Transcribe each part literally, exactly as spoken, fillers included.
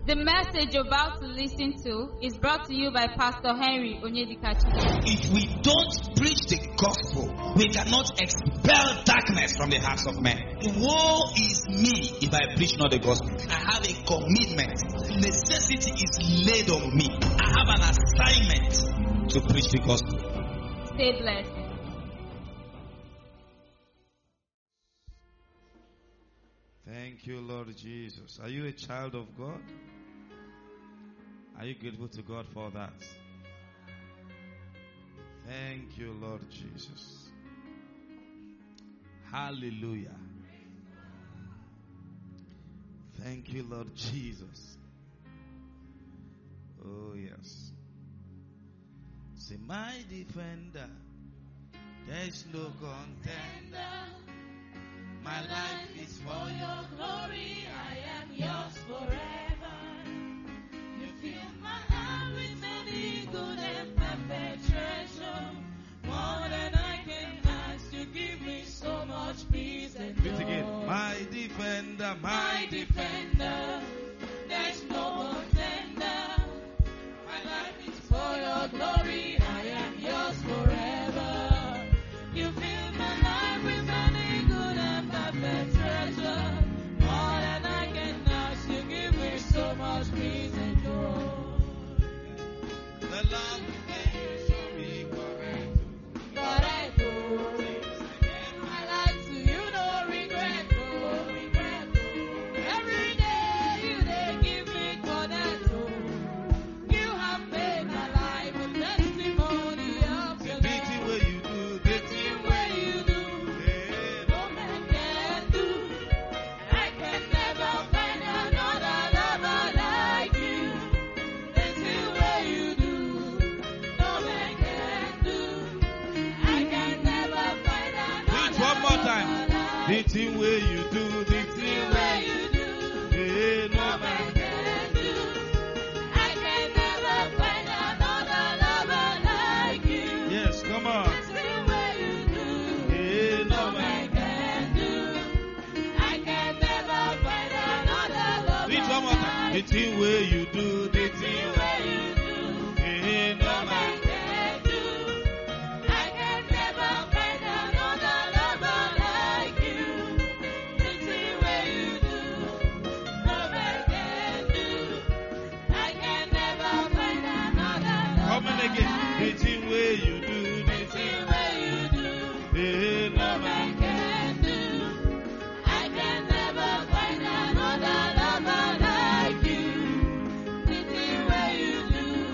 The message you're about to listen to is brought to you by Pastor Henry Onyedikachi. If we don't preach the gospel, we cannot expel darkness from the hearts of men. Woe is me if I preach not the gospel. I have a commitment. Necessity is laid on me. I have an assignment to preach the gospel. Stay blessed. Thank you, Lord Jesus. Are you a child of God? Are you grateful to God for that? Thank you, Lord Jesus. Hallelujah. Thank you, Lord Jesus. Oh, yes. Say, my defender, there's no contender. My life is for your glory. I am yours forever. You fill my heart with many good and perfect treasure. More than I can ask. You give me so much peace and joy. Do it again. My defender, my, my defender. There's no contender. My life is for your glory. I am yours forever. You fill my life with many good and perfect treasure. More than I can ask. You give me so much peace and joy. The love you gave should be correct. Correct. My life to you, no regret. No regret. Every day you they give me connect. You have made my life a testimony of your love. The way you do, the thing where you do, no man can do. I can never find another lover like you. The thing where you do, no man can do. I can never find another. Do it one more time. The thing where you do, the thing where you do, no man can do. I can never find another lover like you. Yes, come on. The thing where you do, no man can do. I can never find another lover. Do it one more time. The thing where you do, the thing where you do, no man can do. I can never find another lover like you. The thing where you do, no man can do. I can never find another lover. Come on again. The thing where you do, the thing where you do, no man can do. I can never find another lover like you. The thing where you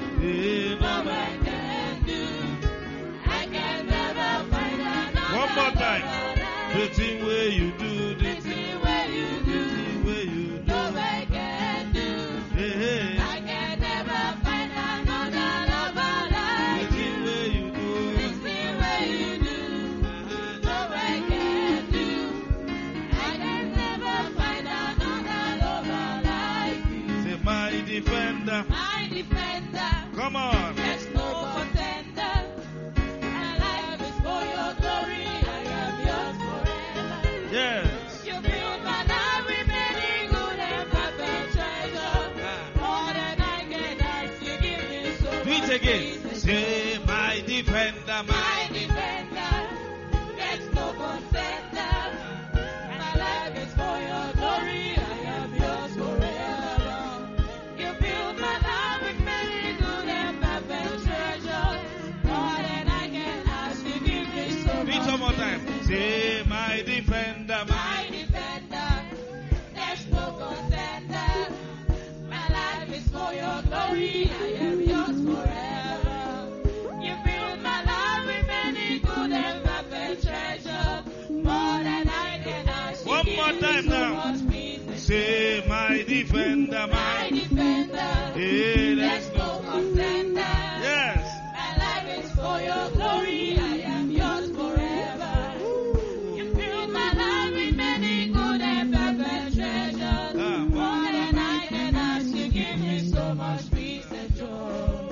do, no man can do. I can never find another. One more time. The thing where you do, the thing where you do, where you do, no man can do. I can never find another lover like you. The thing where you do, the thing where you do, no man can do. I can never find another lover like you. Say, my defender, my defender. Come on. There's no contender. My life is for your glory. I am yours forever. Yes. You fill my life with many good and perfect treasure. More than I can ask. You give me so much. Do it again. Say, my defender, my defender. There's no contender. My life is for your glory. I am yours forever. You fill my life with many good and perfect treasure. More than I can ask. You give me so much. Do it one more time. Say, my defender, my defender. There's no contender. My life is for your glory. I am yours forever. You fill my life with many good and perfect treasure. More than I can ask. One more time now. Say, my defender, my defender. Hey, there's no contender. Yes. My life is for your glory. I am yours forever. You fill my life with many good and perfect treasures. More than I can ask. You give me so much peace and joy.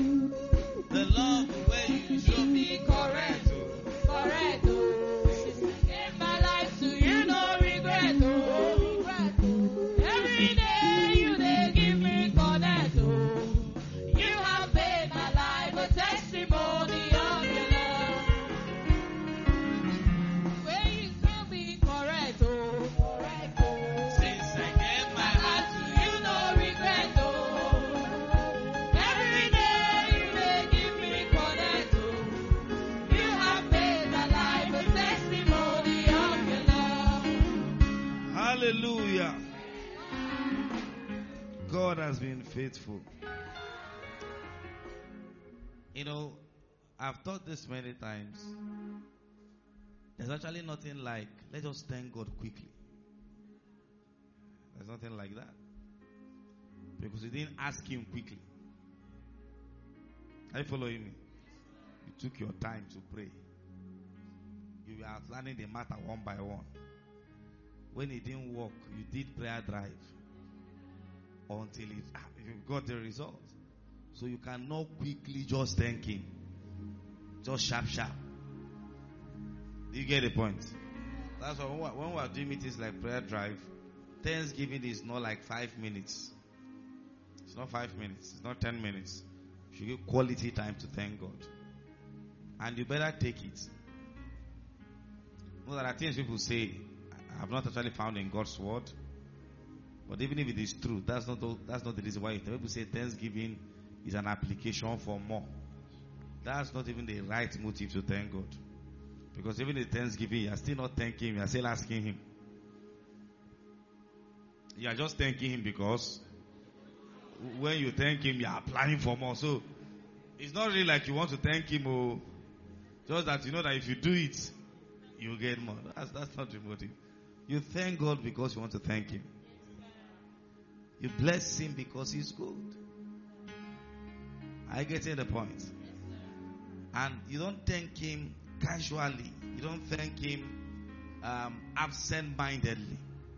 The love where you should be correct. Correct. Give my life to you, no regret. Every day you they give me God has been faithful. You know, I've thought this many times. There's actually nothing like, let us thank God quickly. There's nothing like that. Because you didn't ask Him quickly. Are you following me? You took your time to pray. You were outlining the matter one by one. When it didn't work, you did prayer drive until it, you got the result. So you cannot quickly just thank Him. Just sharp, sharp. Do you get the point? That's why when we are doing meetings like prayer drive, Thanksgiving is not like five minutes. It's not five minutes. It's not ten minutes. You should give quality time to thank God. And you better take it. No, there are things people say I have not actually found in God's word. But even if it is true, that's not the, that's not the reason why people say Thanksgiving is an application for more. That's not even the right motive to thank God. Because even in Thanksgiving, you are still not thanking Him, you are still asking Him. You are just thanking Him because when you thank Him, you are applying for more. So it's not really like you want to thank Him, or just that you know that if you do it, you get more. That's, that's not the motive. You thank God because you want to thank Him. You bless Him because He's good. I get the point. And you don't thank Him casually. You don't thank Him um, absent-mindedly.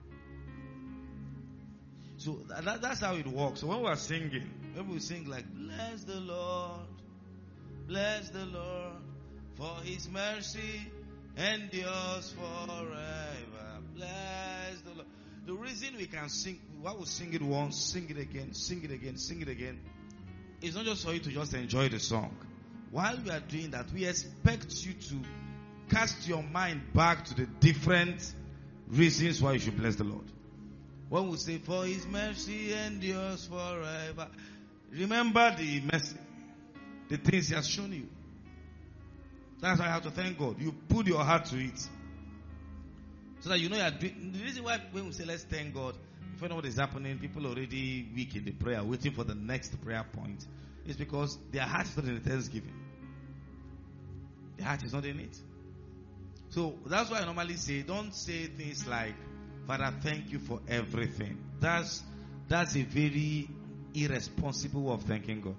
So that, that's how it works. So when we're singing, when we sing like, bless the Lord, bless the Lord, for His mercy endures forever. Bless the Lord. The reason we can sing, why we sing it once, sing it again, sing it again, sing it again, is not just for you to just enjoy the song. While we are doing that, we expect you to cast your mind back to the different reasons why you should bless the Lord. When we say, for His mercy endures forever, remember the mercy, the things He has shown you. That's why you have to thank God. You put your heart to it. So that you know you are doing. The reason why when we say let's thank God, if you know what is happening, people are already weak in the prayer, waiting for the next prayer point, is because their heart is not in the thanksgiving. Their heart is not in it. So that's why I normally say, don't say things like, Father, thank you for everything. That's that's a very irresponsible way of thanking God.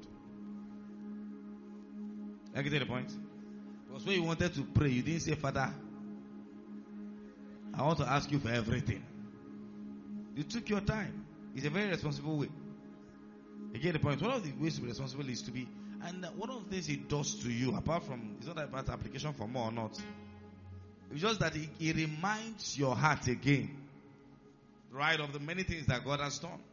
I get the point? Because when you wanted to pray, you didn't say, Father, I want to ask you for everything. You took your time. It's a very responsible way. You get the point? One of the ways to be responsible is to be, and one of the things it does to you, apart from, it's not about application for more or not, it's just that it, it reminds your heart again, right, of the many things that God has done.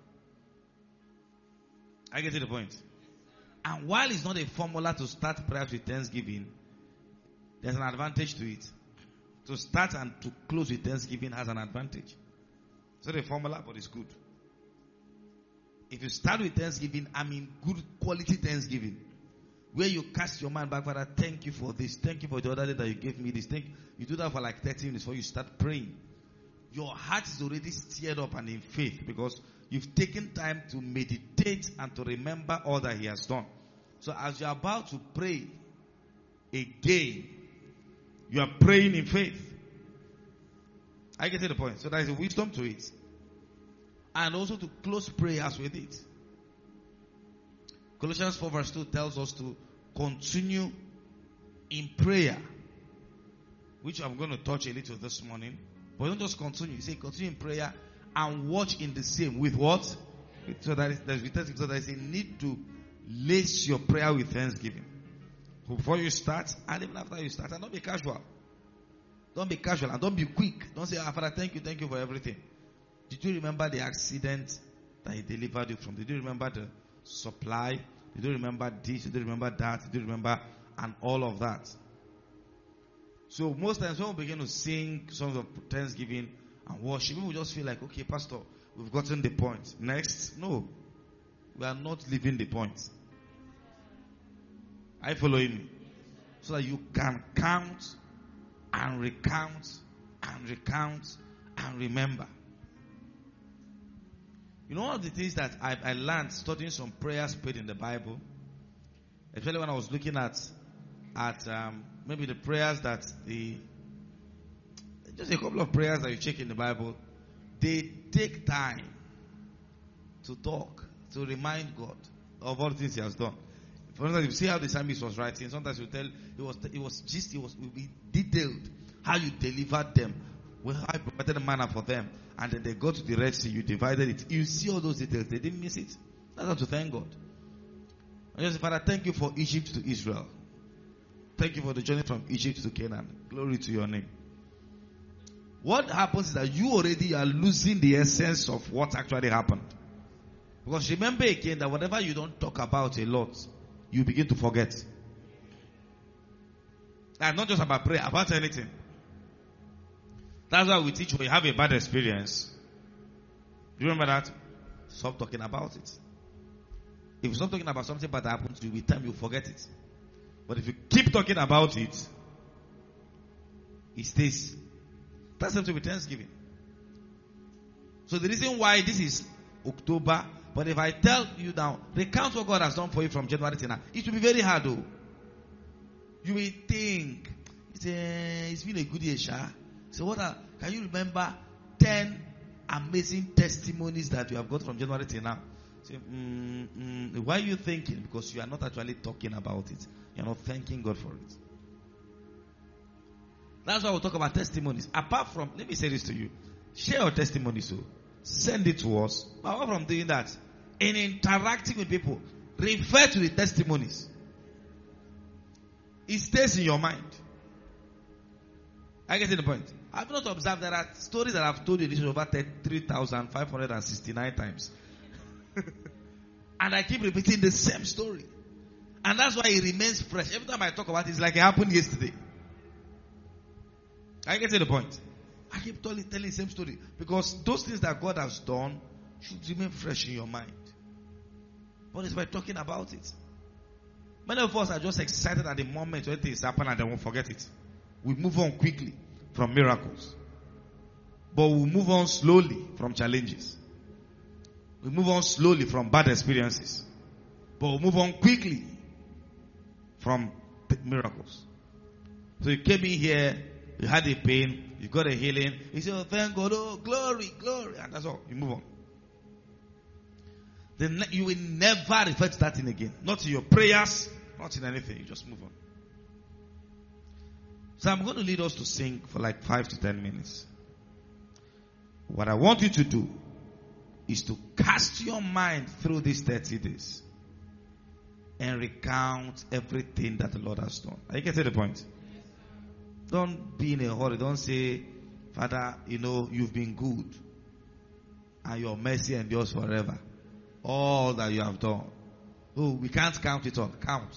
I get to the point. And while it's not a formula to start prayers with thanksgiving, there's an advantage to it. To start and to close with thanksgiving has an advantage. It's not a formula, but it's good. If you start with thanksgiving, I mean good quality thanksgiving, where you cast your mind back, Father, thank you for this. Thank you for the other day that you gave me this. Thank you. You do that for like thirty minutes before you start praying. Your heart is already stirred up and in faith because you've taken time to meditate and to remember all that He has done. So as you're about to pray again, you are praying in faith. I get to the point. So there is a wisdom to it. And also to close prayers with it. Colossians four verse two tells us to continue in prayer, which I'm going to touch a little this morning. But don't just continue. You say continue in prayer and watch in the same. With what? So that is, so there is a need to lace your prayer with thanksgiving. Before you start and even after you start. And don't be casual. Don't be casual and don't be quick. Don't say, ah, Father, thank you, thank you for everything. Did you remember the accident that He delivered you from? Did you remember the supply? Did you remember this? Did you remember that? Did you remember? And all of that. So most times when we begin to sing songs of thanksgiving and worship, we will just feel like, okay, Pastor, we've gotten the point. Next. No. We are not leaving the point. Are you following me? So that you can count and recount and recount and remember. You know, one of the things that I, I learned studying some prayers prayed in the Bible, especially when I was looking at at um, maybe the prayers that the just a couple of prayers that you check in the Bible, they take time to talk, to remind God of all the things He has done. For instance, if you see how the psalmist was writing, sometimes you tell it was it was just it was it will be detailed how you delivered them, how I provided the manna for them, and then they go to the Red Sea, you divided it. You see all those details, they didn't miss it. That's how to thank God. And just, Father, thank you for Egypt to Israel. Thank you for the journey from Egypt to Canaan. Glory to your name. What happens is that you already are losing the essence of what actually happened. Because remember again that whatever you don't talk about a lot, you begin to forget. And not just about prayer, about anything. That's why we teach when you have a bad experience. Do you remember that? Stop talking about it. If you stop talking about something bad that happened to you, with time you forget it. But if you keep talking about it, it stays. That's something with Thanksgiving. So the reason why this is October, but if I tell you now, recount what God has done for you from January to now, it will be very hard though. You will think, it's, a, it's been a good year, Sha. So what are, can you remember ten amazing testimonies that you have got from January to now? Say, mm, mm, why are you thinking? Because you are not actually talking about it. You are not thanking God for it. That's why we'll talk about testimonies. Apart from, let me say this to you. Share your testimony, so send it to us. But apart from doing that, in interacting with people, refer to the testimonies. It stays in your mind. I get to the point. I've not observed there are stories that I've told you this over three thousand five hundred sixty-nine times. And I keep repeating the same story. And that's why it remains fresh. Every time I talk about it, it's like it happened yesterday. I get to the point. I keep telling, telling the same story. Because those things that God has done should remain fresh in your mind. But it's by talking about it. Many of us are just excited at the moment when things happen and then we'll forget it. We move on quickly from miracles. But we move on slowly from challenges. We move on slowly from bad experiences. But we move on quickly from miracles. So you came in here, you had a pain, you got a healing, you say, oh, thank God, oh, glory, glory, and that's all. You move on. Then you will never refer to that thing again. Not in your prayers, not in anything. You just move on. So I'm going to lead us to sing for like five to ten minutes. What I want you to do is to cast your mind through these thirty days and recount everything that the Lord has done. Are you getting the point? Don't be in a hurry. Don't say, Father, you know, you've been good and your mercy endures forever. All that you have done. Oh, we can't count it all. Count.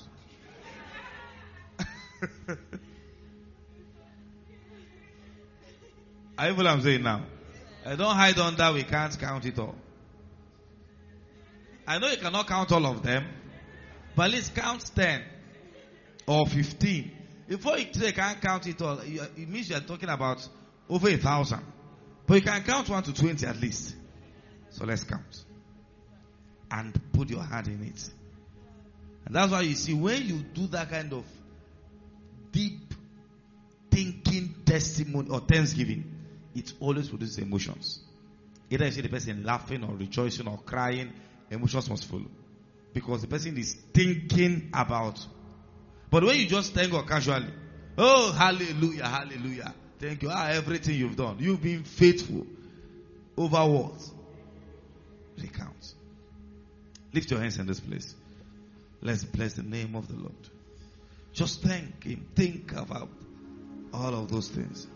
Are you what I'm saying now? I don't hide on that. We can't count it all. I know you cannot count all of them, but at least count ten or fifteen. Before you say you can't count it all, it means you are talking about over a thousand. But you can count one to twenty at least. So let's count. And put your hand in it. And that's why you see, when you do that kind of deep thinking testimony or thanksgiving, it always produces emotions. Either you see the person laughing or rejoicing or crying, emotions must follow. Because the person is thinking about. But when you just thank God casually, oh, hallelujah, hallelujah. Thank you. Ah, everything you've done. You've been faithful. Over what? Recount. Lift your hands in this place. Let's bless the name of the Lord. Just thank Him. Think about all of those things.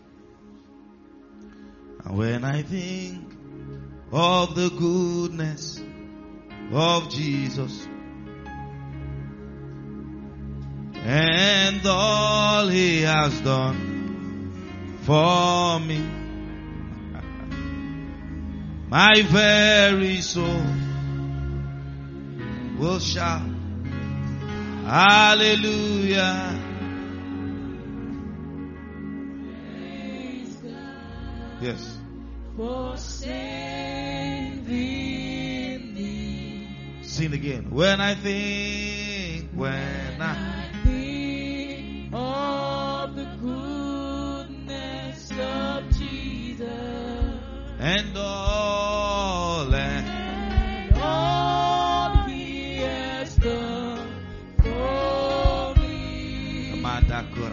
And when I think of the goodness of Jesus and all He has done for me, my very soul will shout hallelujah. Yes. For saving sing again. When I think, when I think of the goodness of Jesus and all and and all He has done for me, my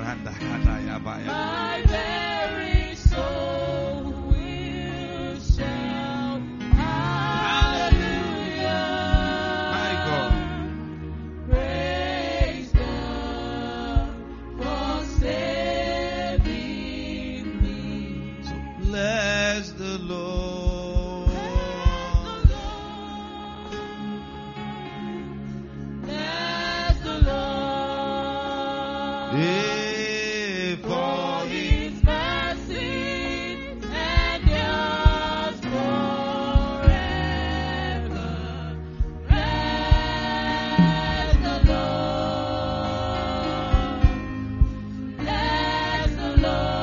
very soul will shout hallelujah. my God. Praise God for saving me. So bless the Lord. Bless the Lord. Yeah, For for His mercy endures forever. Bless the Lord. Bless the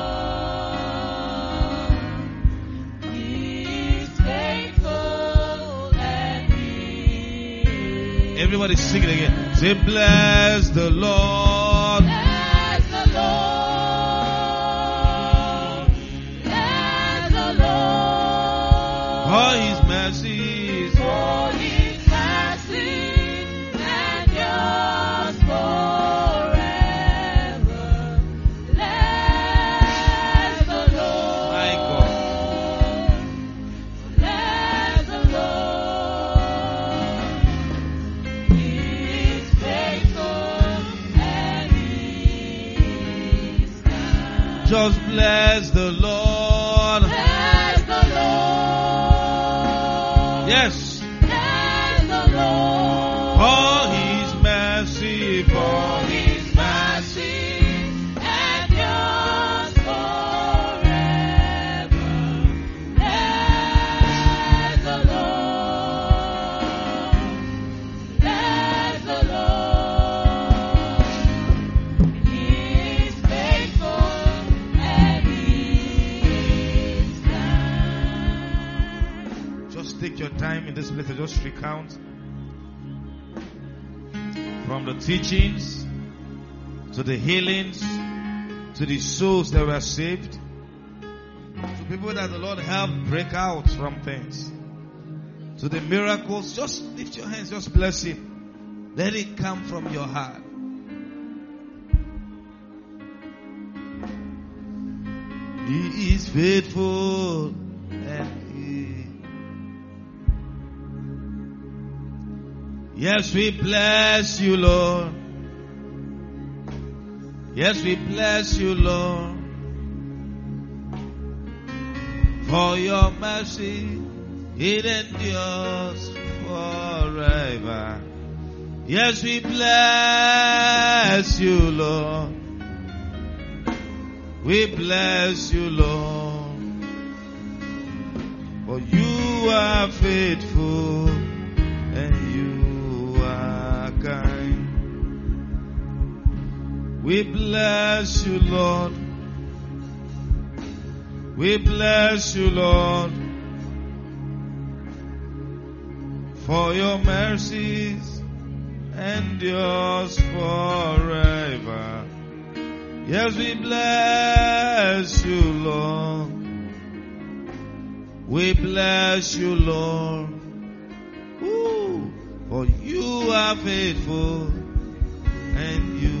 Lord. He is faithful and He is. everybody sing it again. Say, bless the Lord. Bless the Lord. Bless the Lord. For His mercies. For His mercy endures forever. Bless the Lord. My God. Bless the Lord. He is faithful and He is kind. Just bless the Lord. Bless the Lord. Yes. Bless the Lord. For His mercy. For For His mercy endures forever. Bless the Lord. Bless the Lord. He is faithful and He is kind. just take your time in this place and just recount from the teachings to the healings to the souls that were saved to people that the Lord helped break out from things to the miracles. Just lift your hands, just bless Him. Let it come from your heart. He is faithful and He. Yes, we bless you, Lord. Yes, we bless you, Lord. For your mercy, it endures forever. Yes, we bless you, Lord. We bless you, Lord. For you are faithful and you are kind. We bless you, Lord. We bless you, Lord. For your mercies endures forever. Yes, we bless you, Lord. We bless you, Lord. Ooh, for you are faithful and you.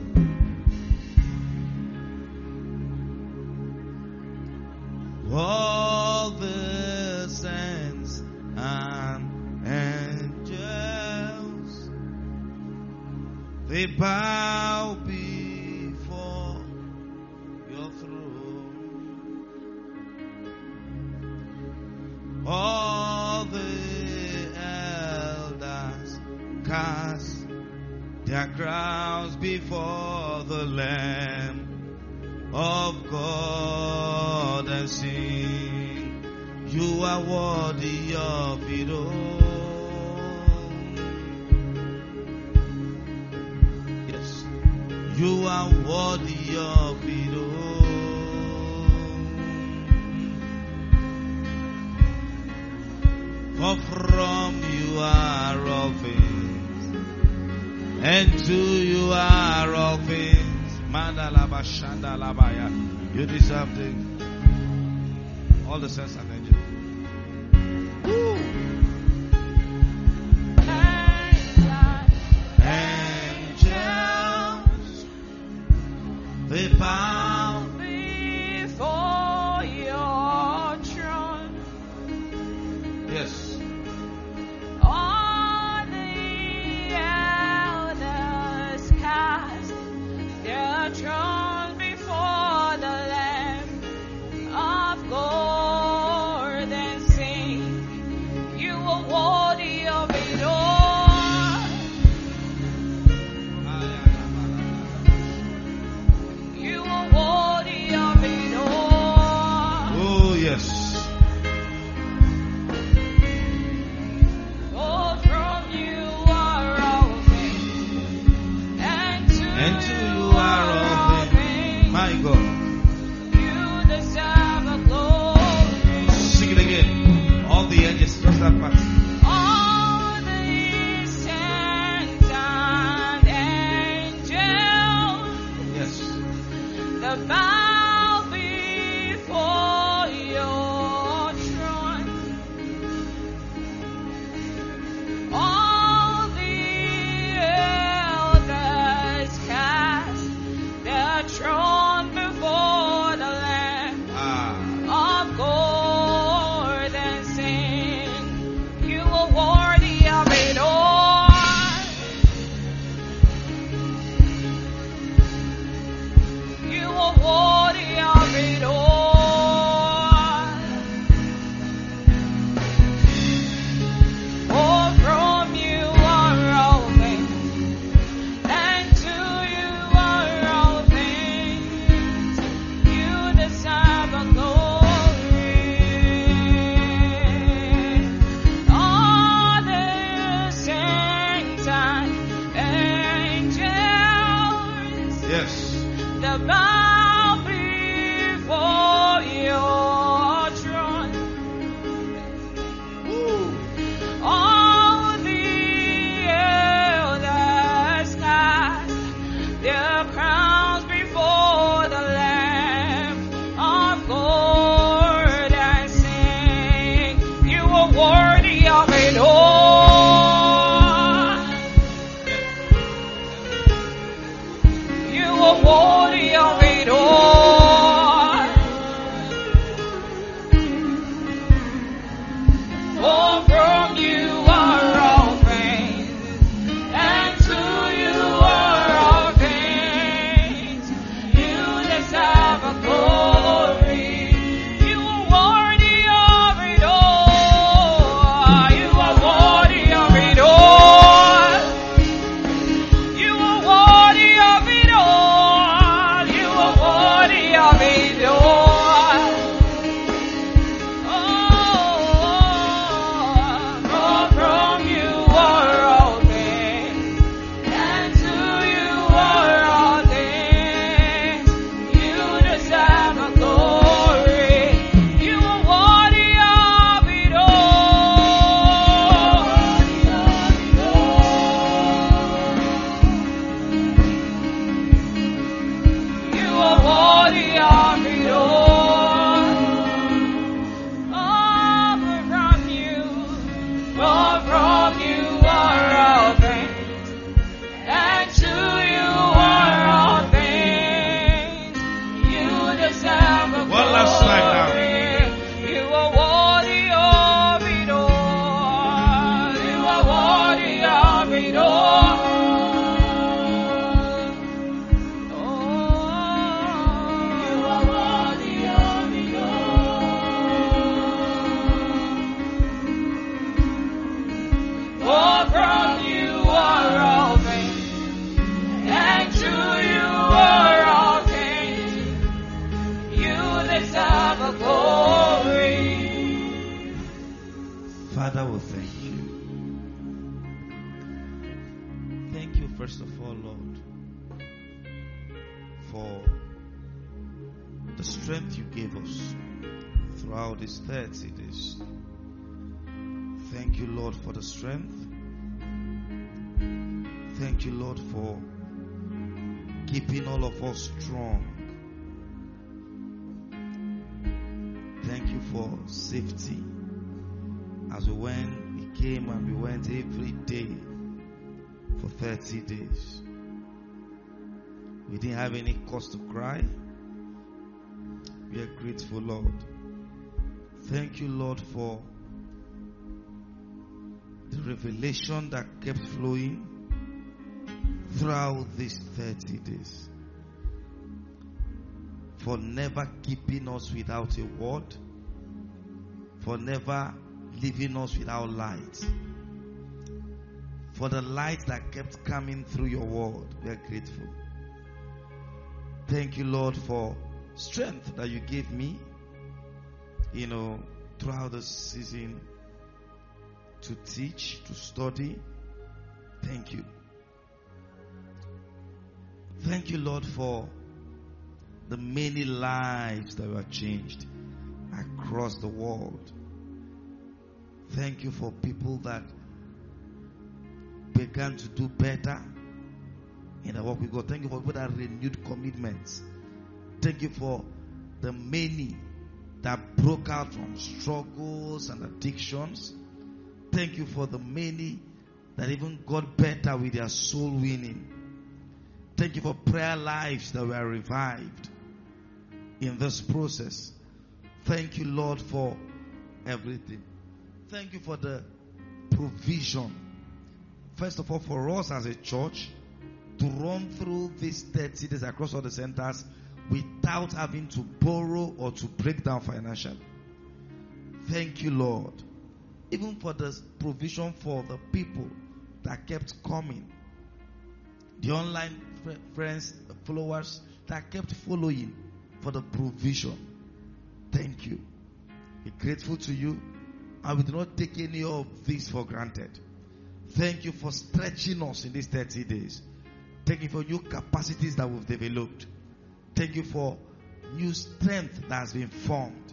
All the saints and angels, they bow before your throne. All the elders cast their crowns before the Lamb of God and sing, you are worthy of it all. Yes, you are worthy of it all. For from you are all things, and to you are all things. Mandalaba Shandalabaya. You deserve the all the sense and angels. Angels, they bow before your throne. Yes. All the elders cast their thrones before the Lamb of gold and sing, you are worthy of it all. You are worthy of it all. Oh, yes. For from you are all things, and to, And to you you are all things. My God. You deserve a glory. Sing it again. All the edges, just that part. All the saints and angels, Yes. the bow before your throne. All the elders cast their throne before the Lamb Ah. of gold and sing, you are worthy of it all. You are worthy of it all. For from you are all things, and to you are all things. You deserve a glory. All the saints and angels, Yes. the bow before your throne. All the elders cast their crowns before the Lamb of gold and sing, you are worthy of it all. You are worthy of it all. For from you are all things, and to you are all things. You deserve a glory. You are worthy of it all. You are worthy of it all. You are worthy of it all. You are worthy of it all. Oh, for from you are all things, and to you are all things. You deserve a glory. You are worthy of it all. You are worthy of it all. Oh, for from you, for from you are all things, and to you are all things. You deserve a One last slide now. glory. You are worthy of it all. You are worthy of it all. Oh, you are worthy of it all. For from you are all things, and to you are all things. You deserve a glory. Father, we thank you. Thank you, first of all, Lord, for the strength you gave us throughout these thirty days. Thank you, Lord, for the strength. Thank you, Lord, for keeping all of us strong. Thank you for safety. As we went, we came and we went every day for thirty days. We didn't have any cause to cry. We are grateful, Lord. Thank you, Lord, for the revelation that kept flowing throughout these thirty days. For never keeping us without a word. For never leaving us without light. For the light that kept coming through your word. We are grateful. Thank you, Lord, for strength that you gave me, you know, throughout the season to teach, to study. Thank you. Thank you, Lord, for the many lives that were changed across the world. Thank you for people that began to do better in the work with God. Thank you for people that renewed commitments. Thank you for the many that broke out from struggles and addictions. Thank you for the many that even got better with their soul winning. Thank you for prayer lives that were revived in this process. Thank you, Lord, for everything. Thank you for the provision. First of all, for us as a church to run through these thirty days across all the centers without having to borrow or to break down financially. Thank you, Lord. Even for the provision for the people that kept coming. The online friends, the followers that kept following for the provision. Thank you. We're grateful to you, and we do not take any of this for granted. Thank you for stretching us in these thirty days. Thank you for new capacities that we've developed. Thank you for new strength that has been formed.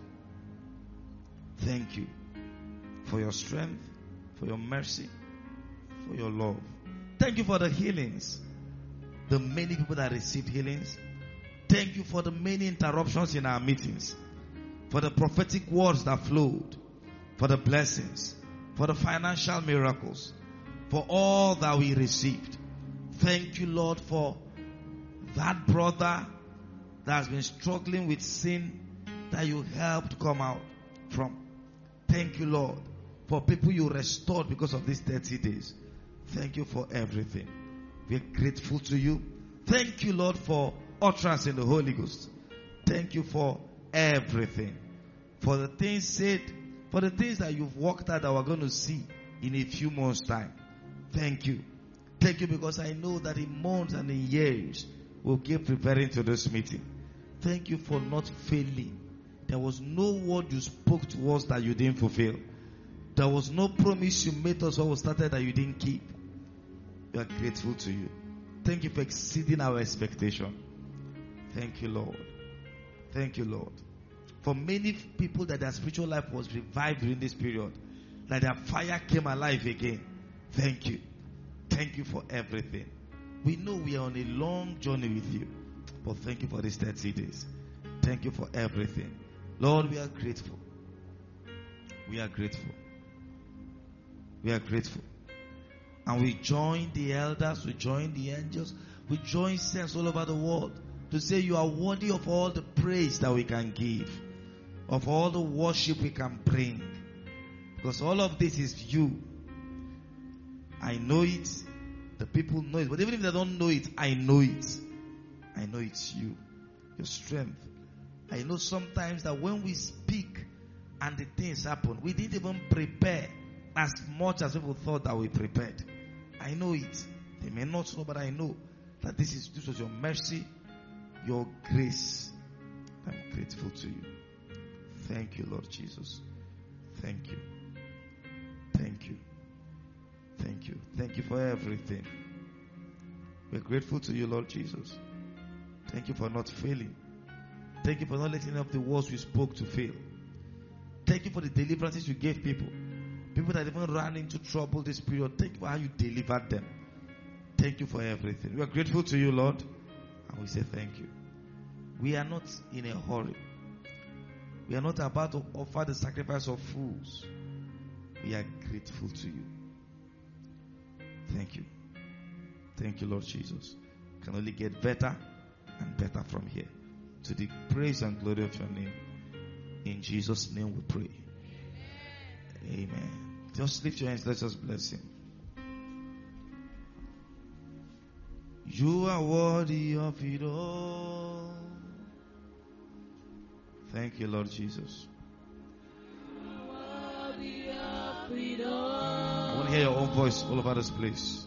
Thank you for your strength, for your mercy, for your love. Thank you for the healings. The many people that received healings. Thank you for the many interruptions in our meetings. For the prophetic words that flowed. For the blessings. For the financial miracles. For all that we received. Thank you, Lord, for that brother that has been struggling with sin that you helped come out from. Thank you, Lord, for people you restored because of these thirty days. Thank you for everything. We're grateful to you. Thank you, Lord, for utterance in the Holy Ghost. Thank you for everything. For the things said, for the things that you've worked out that we're going to see in a few months' time. Thank you. Thank you, because I know that in months and in years we'll keep preparing to this meeting. Thank you for not failing. There was no word you spoke to us that you didn't fulfill. There was no promise you made us when we started that you didn't keep. We are grateful to you. Thank you for exceeding our expectation. Thank you, Lord. Thank you, Lord. For many people that their spiritual life was revived during this period, that their fire came alive again. Thank you. Thank you for everything. We know we are on a long journey with you, but thank you for these thirty days. Thank you for everything. Lord, we are grateful. We are grateful. We are grateful. And we join the elders, we join the angels, we join saints all over the world to say you are worthy of all the praise that we can give, of all the worship we can bring. Because all of this is you. I know it. The people know it. But even if they don't know it, I know it. I know it's you. Your strength. I know sometimes that when we speak and the things happen, we didn't even prepare as much as people thought that we prepared. I know it. They may not know, but I know that this is this was your mercy, your grace. I'm grateful to you. Thank you, Lord Jesus. Thank you. Thank you. Thank you. Thank you for everything. We're grateful to you, Lord Jesus. Thank you for not failing. Thank you for not letting up the words we spoke to fail. Thank you for the deliverances you gave people. People that even ran into trouble this period, thank you for how you delivered them. Thank you for everything. We are grateful to you, Lord, and we say thank you. We are not in a hurry. We are not about to offer the sacrifice of fools. We are grateful to you. Thank you. Thank you, Lord Jesus. Can only get better and better from here. To the praise and glory of your name. In Jesus' name we pray. Amen. Amen. Just lift your hands. Let's just bless him. You are worthy of it all. Thank you, Lord Jesus. I want to hear your own voice all over this place.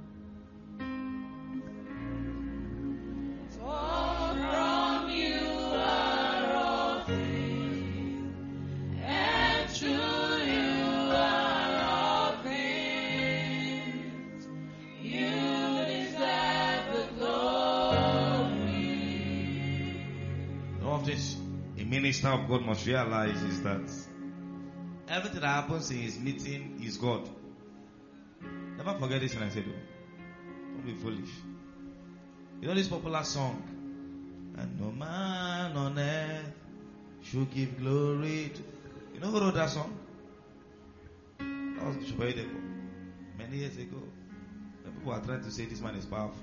Minister of God must realize is that everything that happens in his meeting is God. Never forget this when I said, oh, don't be foolish. You know this popular song, and no man on earth should give glory to. You know who wrote that song? That was Bishop Oyedepo. Many years ago. When people are trying to say this man is powerful.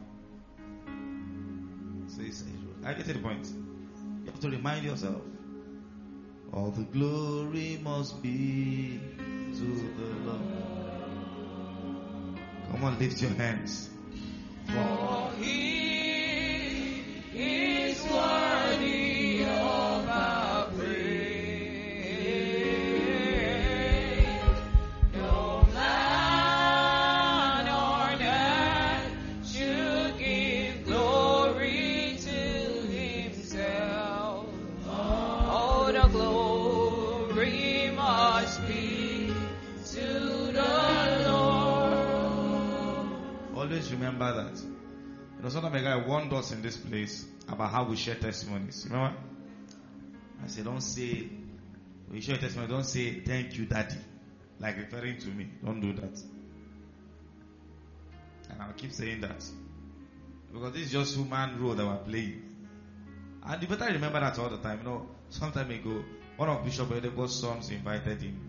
So he said, I get to the point. You have to remind yourself. All the glory must be to the Lord. Come on, lift your hands. For he is worthy of our praise. No man on earth should give glory to himself. Oh, the glory must be to the Lord. Always remember that. You know, sometimes a guy warned us in this place about how we share testimonies. Remember? I said, don't say, when you share testimony, don't say, thank you, daddy. Like referring to me. Don't do that. And I'll keep saying that. Because this is just human role that we're playing. And you better remember that all the time. You know, some time ago, one of Bishop Oyedepo's sons invited him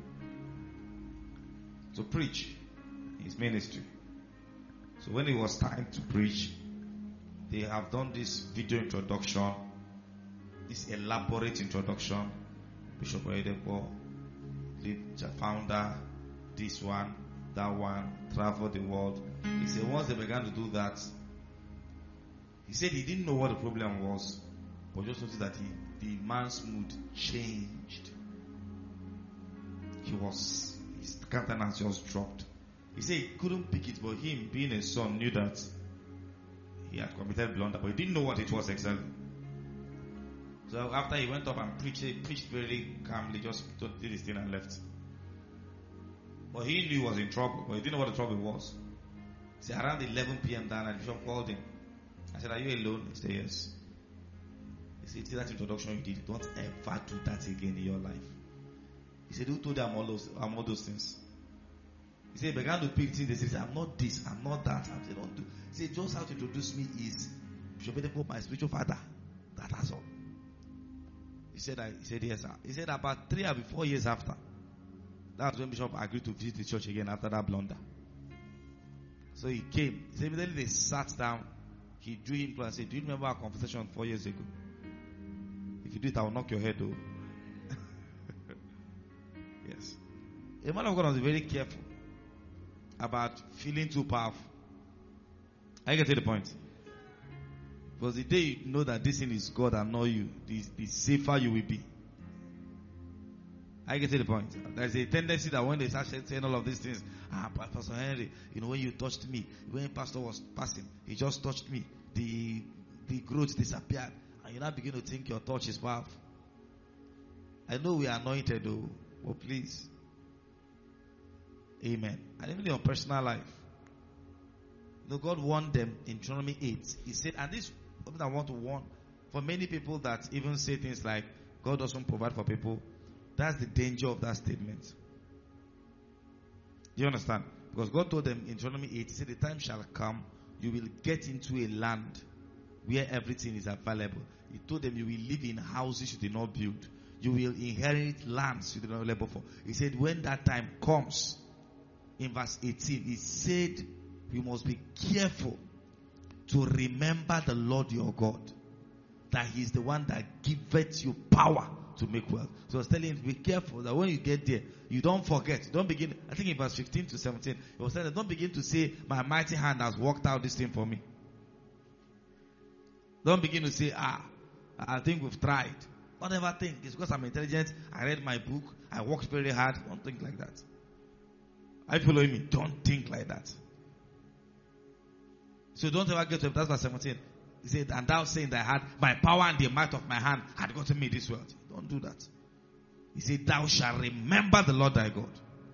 to preach his ministry. So when it was time to preach, they have done this video introduction, this elaborate introduction. Bishop Oyedepo, the founder, this one, that one, travel the world. He said once they began to do that, he said he didn't know what the problem was, but just noticed that he, the man's mood changed. He was, his countenance just dropped. He said he couldn't pick it, but him, being a son, knew that he had committed blunder, but he didn't know what it was exactly. So after he went up and preached, he preached very calmly, just did his thing and left. But he knew he was in trouble, but he didn't know what the trouble was. He said around eleven p.m. that night, Bishop called him. I said, are you alone? He said, yes. He said, see that introduction you did, don't ever do that again in your life. He said, who told you I'm all those, I'm all those things? He said, he began to pick things. They said, I'm not this, I'm not that. I said, don't do. He said, just how to introduce me is Bishop Oyedepo, my spiritual father. That has all. He said, I, he said, yes, sir. He said, about three or four years after, that's when Bishop agreed to visit the church again after that blunder. So he came. He said, immediately they sat down. He drew him close and said, do you remember our conversation four years ago? If you do it, I will knock your head though. Yes. A man of God was very careful about feeling too powerful. I get to the point. Because the day you know that this thing is God and not you, the, the safer you will be. I get to the point. There's a tendency that when they start saying all of these things, ah, Pastor Henry, you know, when you touched me, when Pastor was passing, he just touched me, the the growth disappeared, and you now begin to think your touch is powerful. I know we are anointed though, but please. Amen. And even in your personal life, you know, God warned them in Deuteronomy eight. He said, and this is something I want to warn for many people that even say things like, God doesn't provide for people. That's the danger of that statement. Do you understand? Because God told them in Deuteronomy eight, He said, the time shall come, you will get into a land where everything is available. He told them you will live in houses you did not build. You will inherit lands you did not labor for. He said when that time comes, in verse eighteen, He said we must be careful to remember the Lord your God, that He is the one that giveth you power to make wealth. So I was telling him, be careful that when you get there, you don't forget. Don't begin, I think in verse fifteen to seventeen, he was saying, don't begin to say, my mighty hand has worked out this thing for me. Don't begin to say, ah, I think we've tried. Don't ever think, it's because I'm intelligent, I read my book, I worked very hard. Don't think like that. Are you following me? Don't think like that. So don't ever get to it. That's verse seventeen. He said, and thou saying that I had my power and the might of my hand had gotten me this wealth. Don't do that. He said, thou shalt remember the Lord thy God.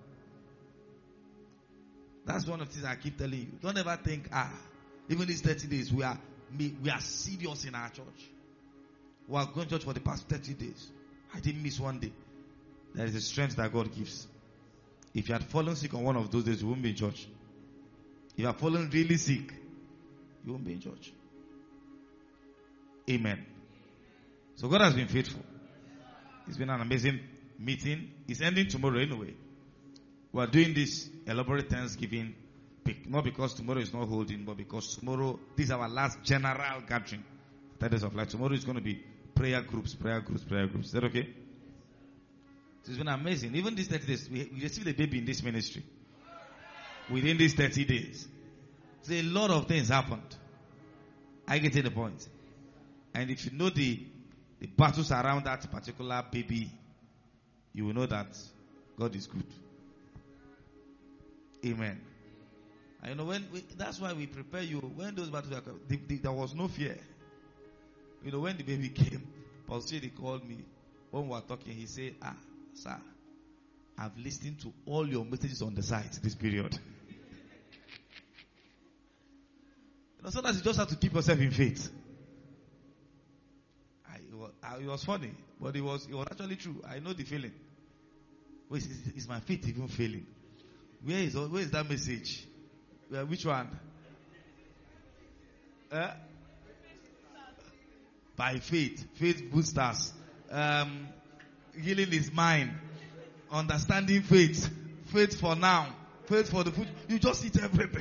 That's one of the things I keep telling you. Don't ever think, ah, even these thirty days, we are we are serious in our church. We are going to church for the past thirty days. I didn't miss one day. There is a strength that God gives. If you had fallen sick on one of those days, you won't be in church. If you have fallen really sick, you won't be in church. Amen. So God has been faithful. It's been an amazing meeting. It's ending tomorrow anyway. We are doing this elaborate Thanksgiving, not because tomorrow is not holding, but because tomorrow, this is our last general gathering. thirty days of life. Tomorrow is going to be prayer groups, prayer groups, prayer groups. Is that okay? So it's been amazing. Even these thirty days, we, we received a baby in this ministry. Within these thirty days. So a lot of things happened. I get to the point. And if you know the, the battles around that particular baby, you will know that God is good. Amen. And you know, when we, that's why we prepare you. When those battles are coming, the, the, there was no fear. You know, when the baby came, Paul said he called me. When we were talking, he said, ah, sir, I've listened to all your messages on the site this period. You know, sometimes you just have to keep yourself in faith. I, it, was, I, it was funny, but it was, it was actually true. I know the feeling. Wait, is, is my faith even failing? Where is, where is that message? Where, which one? Uh, by faith. Faith boosters. Um, healing is mine. Understanding faith. Faith for now. Faith for the future. You just eat everything.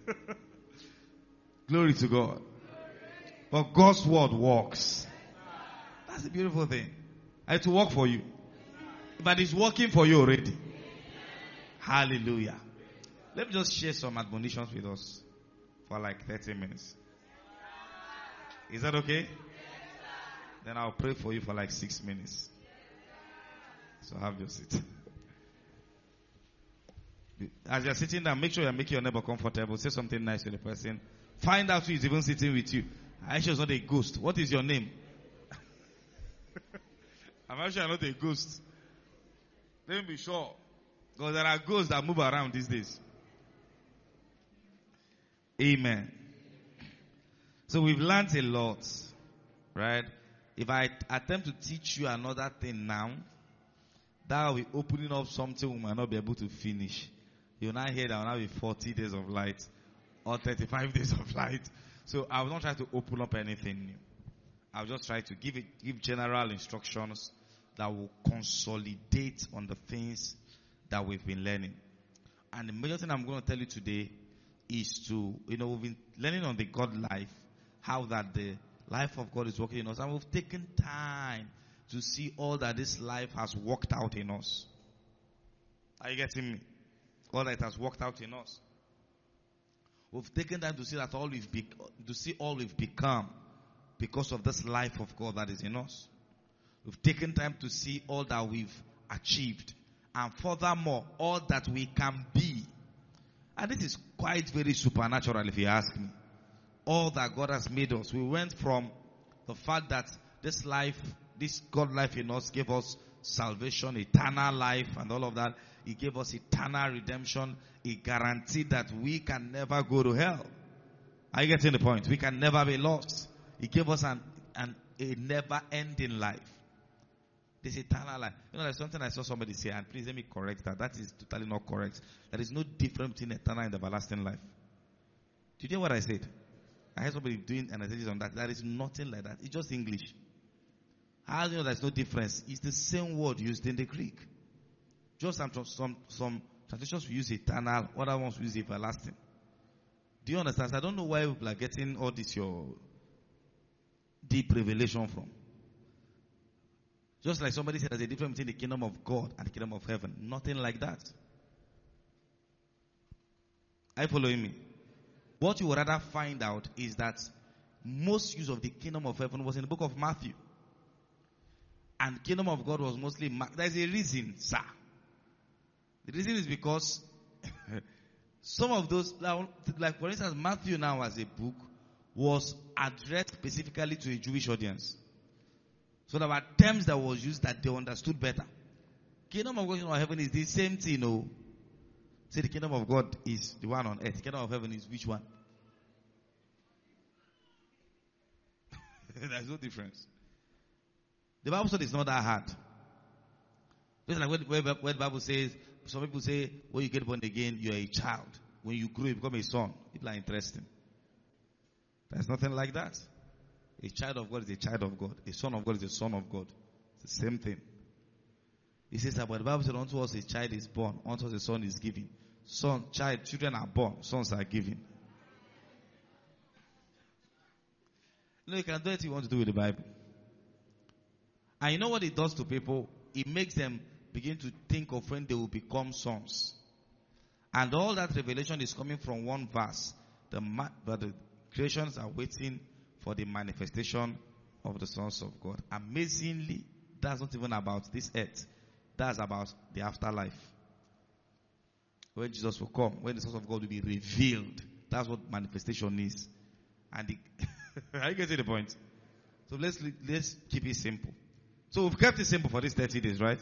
Glory to God. But God's word works. That's a beautiful thing. I had to work for you. But it's working for you already. Hallelujah. Let me just share some admonitions with us for like thirty minutes. Is that okay? Then I'll pray for you for like six minutes. So have your seat. As you're sitting down, make sure you're making your neighbor comfortable. Say something nice to the person. Find out who is even sitting with you. Aisha is not a ghost. What is your name? I'm sure I'm not a ghost. Let me be sure. Because there are ghosts that move around these days. Amen. So we've learned a lot. Right? If I attempt to teach you another thing now, that will be opening up something we might not be able to finish. You'll not hear that will now be forty days of light or thirty-five days of light. So I will not try to open up anything new. I'll just try to give it, give general instructions that will consolidate on the things that we've been learning. And the major thing I'm going to tell you today is to, you know, we've been learning on the God life, how that the life of God is working in us. And we've taken time to see all that this life has worked out in us. Are you getting me? All that it has worked out in us. We've taken time to see that all we've be, to see all we've become because of this life of God that is in us. We've taken time to see all that we've achieved. And furthermore, all that we can be. And this is quite very supernatural if you ask me. All that God has made us. We went from the fact that this life, this God life in us gave us salvation, eternal life and all of that. He gave us eternal redemption. He guaranteed that we can never go to hell. Are you getting the point? We can never be lost. He gave us an, an, a never-ending life. This eternal life. You know, there's something I saw somebody say, and please let me correct that. That is totally not correct. There is no difference between eternal and everlasting life. Did you hear what I said? I heard somebody doing an analysis on that. There is nothing like that. It's just English. How do you know there's no difference? It's the same word used in the Greek. Just some some some translations we use eternal, other ones we use everlasting. Do you understand? I don't know where people are getting all this your deep revelation from. Just like somebody said, there's a difference between the kingdom of God and the kingdom of heaven. Nothing like that. Are you following me? What you would rather find out is that most use of the kingdom of heaven was in the book of Matthew. And kingdom of God was mostly Mark. There's a reason, sir. The reason is because some of those, like for instance, Matthew now as a book was addressed specifically to a Jewish audience. So there were terms that was used that they understood better. Kingdom of God and heaven is the same thing, you know. Say the kingdom of God is the one on earth. The kingdom of heaven is which one? There's no difference. The Bible said it's not that hard. Just like when, when, when the Bible says, some people say, when you get born again, you're a child. When you grow, you become a son. People are interesting. There's nothing like that. A child of God is a child of God. A son of God is a son of God. It's the same thing. He says that, but the Bible said, unto us a child is born, unto us a son is given. Son, child, children are born, sons are given. You know, you can do what you want to do with the Bible. And you know what it does to people? It makes them begin to think of when they will become sons. And all that revelation is coming from one verse. The, but the creations are waiting for the manifestation of the sons of God. Amazingly, that's not even about this earth. That's about the afterlife. When Jesus will come, when the sons of God will be revealed. That's what manifestation is. And the are you getting the point? So let's let's keep it simple. So we've kept it simple for these thirty days, right?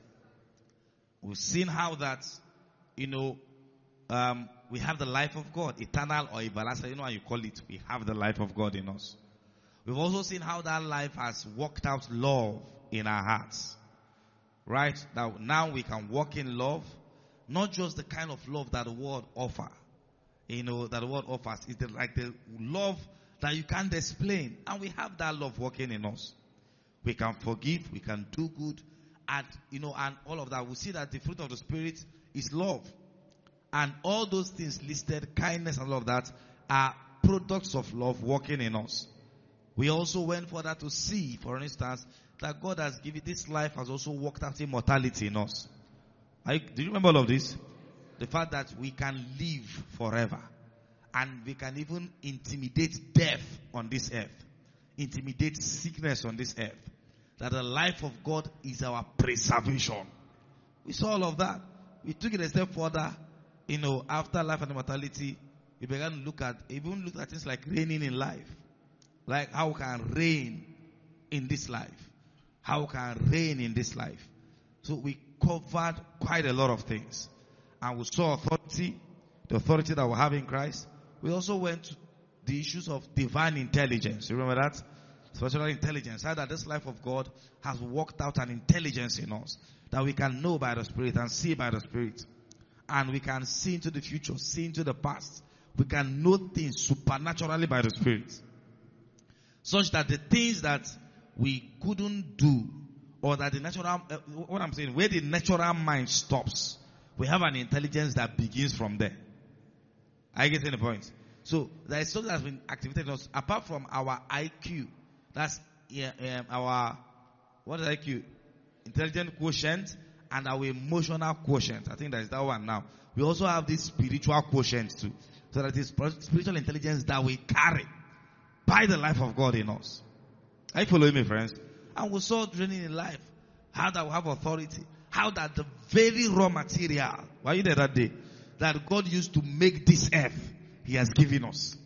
We've seen how that, you know, um, we have the life of God, eternal or everlasting, you know how you call it. We have the life of God in us. We've also seen how that life has worked out love in our hearts. Right? Now, now we can walk in love, not just the kind of love that the world offers. You know, that the world offers. It's the, like the love that you can't explain. And we have that love working in us. We can forgive, we can do good, and, you know, and all of that. We see that the fruit of the Spirit is love. And all those things listed, kindness and all of that, are products of love working in us. We also went further to see, for instance, that God has given, this life has also worked out immortality in us. I, do you remember all of this? The fact that we can live forever. And we can even intimidate death on this earth. Intimidate sickness on this earth. That the life of God is our preservation. We saw all of that. We took it a step further. You know, after life and immortality, we began to look at, even look at things like reigning in life. Like how we can reign in this life. How we can reign in this life. So we covered quite a lot of things. And we saw authority, the authority that we have in Christ. We also went to the issues of divine intelligence. You remember that? Spiritual intelligence. How that this life of God has worked out an intelligence in us. That we can know by the Spirit and see by the Spirit. And we can see into the future, see into the past. We can know things supernaturally by the Spirit. Such that the things that we couldn't do, or that the natural, uh, what I'm saying, where the natural mind stops, we have an intelligence that begins from there. Are you getting the point? So there is something that's been activated in us, apart from our I Q. That's yeah, um, our, what is I Q? Intelligent quotient and our emotional quotient. I think that is that one now. We also have this spiritual quotient too. So that is spiritual intelligence that we carry by the life of God in us. Are you following me, friends? And we saw training in life how that we have authority. How that the very raw material, were you there that day? That God used to make this earth, He has given us.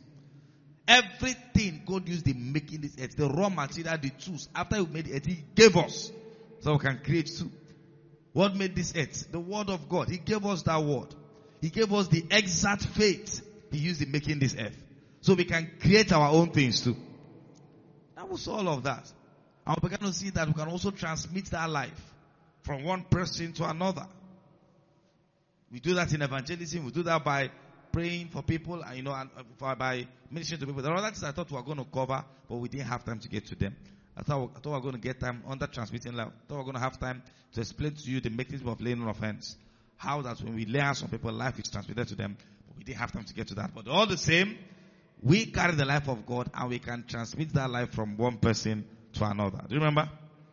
Everything God used in making this earth, the raw material, the tools, after He made it, He gave us. So we can create too. What made this earth? The word of God. He gave us that word. He gave us the exact faith He used in making this earth. So we can create our own things too. That was all of that. And we began to see that we can also transmit that life from one person to another. We do that in evangelism. We do that by praying for people, and you know, and uh, by ministering to people. There are other things I thought we were going to cover, but we didn't have time to get to them. I thought, I thought we were going to get time under transmitting love. I thought we were going to have time to explain to you the mechanism of laying on of hands. How that when we lay hands on people, life is transmitted to them. But we didn't have time to get to that. But all the same, we carry the life of God, and we can transmit that life from one person to another. Do you remember?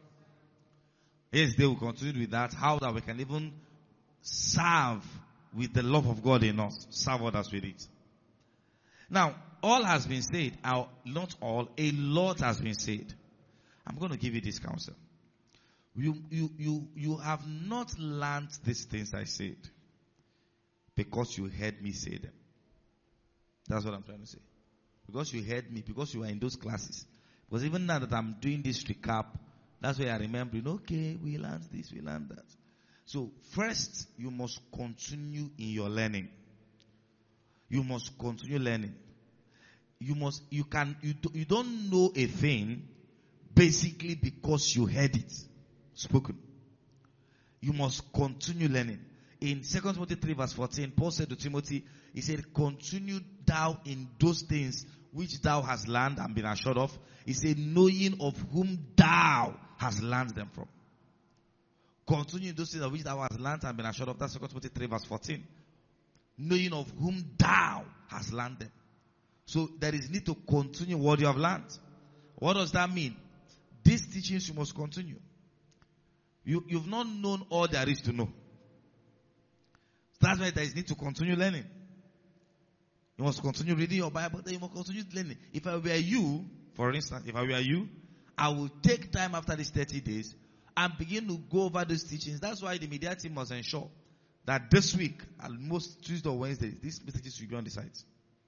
Yes, they will continue with that. How that we can even serve with the love of God in us. Serve others with it. Now, all has been said. Our, not all. A lot has been said. I'm going to give you this counsel. You, you, you, you have not learned these things I said because you heard me say them. That's what I'm trying to say. Because you heard me, because you were in those classes. Because even now that I'm doing this recap, that's why I remember, okay, we learned this, we learned that. So first, you must continue in your learning. You must continue learning. You must, you can, you, do, you don't know a thing basically because you heard it spoken. You must continue learning. In Second Timothy three verse fourteen, Paul said to Timothy, he said, continue thou in those things which thou hast learned and been assured of. He said, knowing of whom thou hast learned them from. Continue in those things of which thou hast learned and been assured of. That's Second Timothy three verse fourteen. Knowing of whom thou hast learned them. So there is need to continue what you have learned. What does that mean? These teachings you must continue. You, you've not known all there is to know. That's why there is need to continue learning. You must continue reading your Bible, then you must continue learning. If I were you, for instance, if I were you, I would take time after these thirty days and begin to go over those teachings. That's why the media team must ensure that this week, and most Tuesday or Wednesday, these messages will be on the site.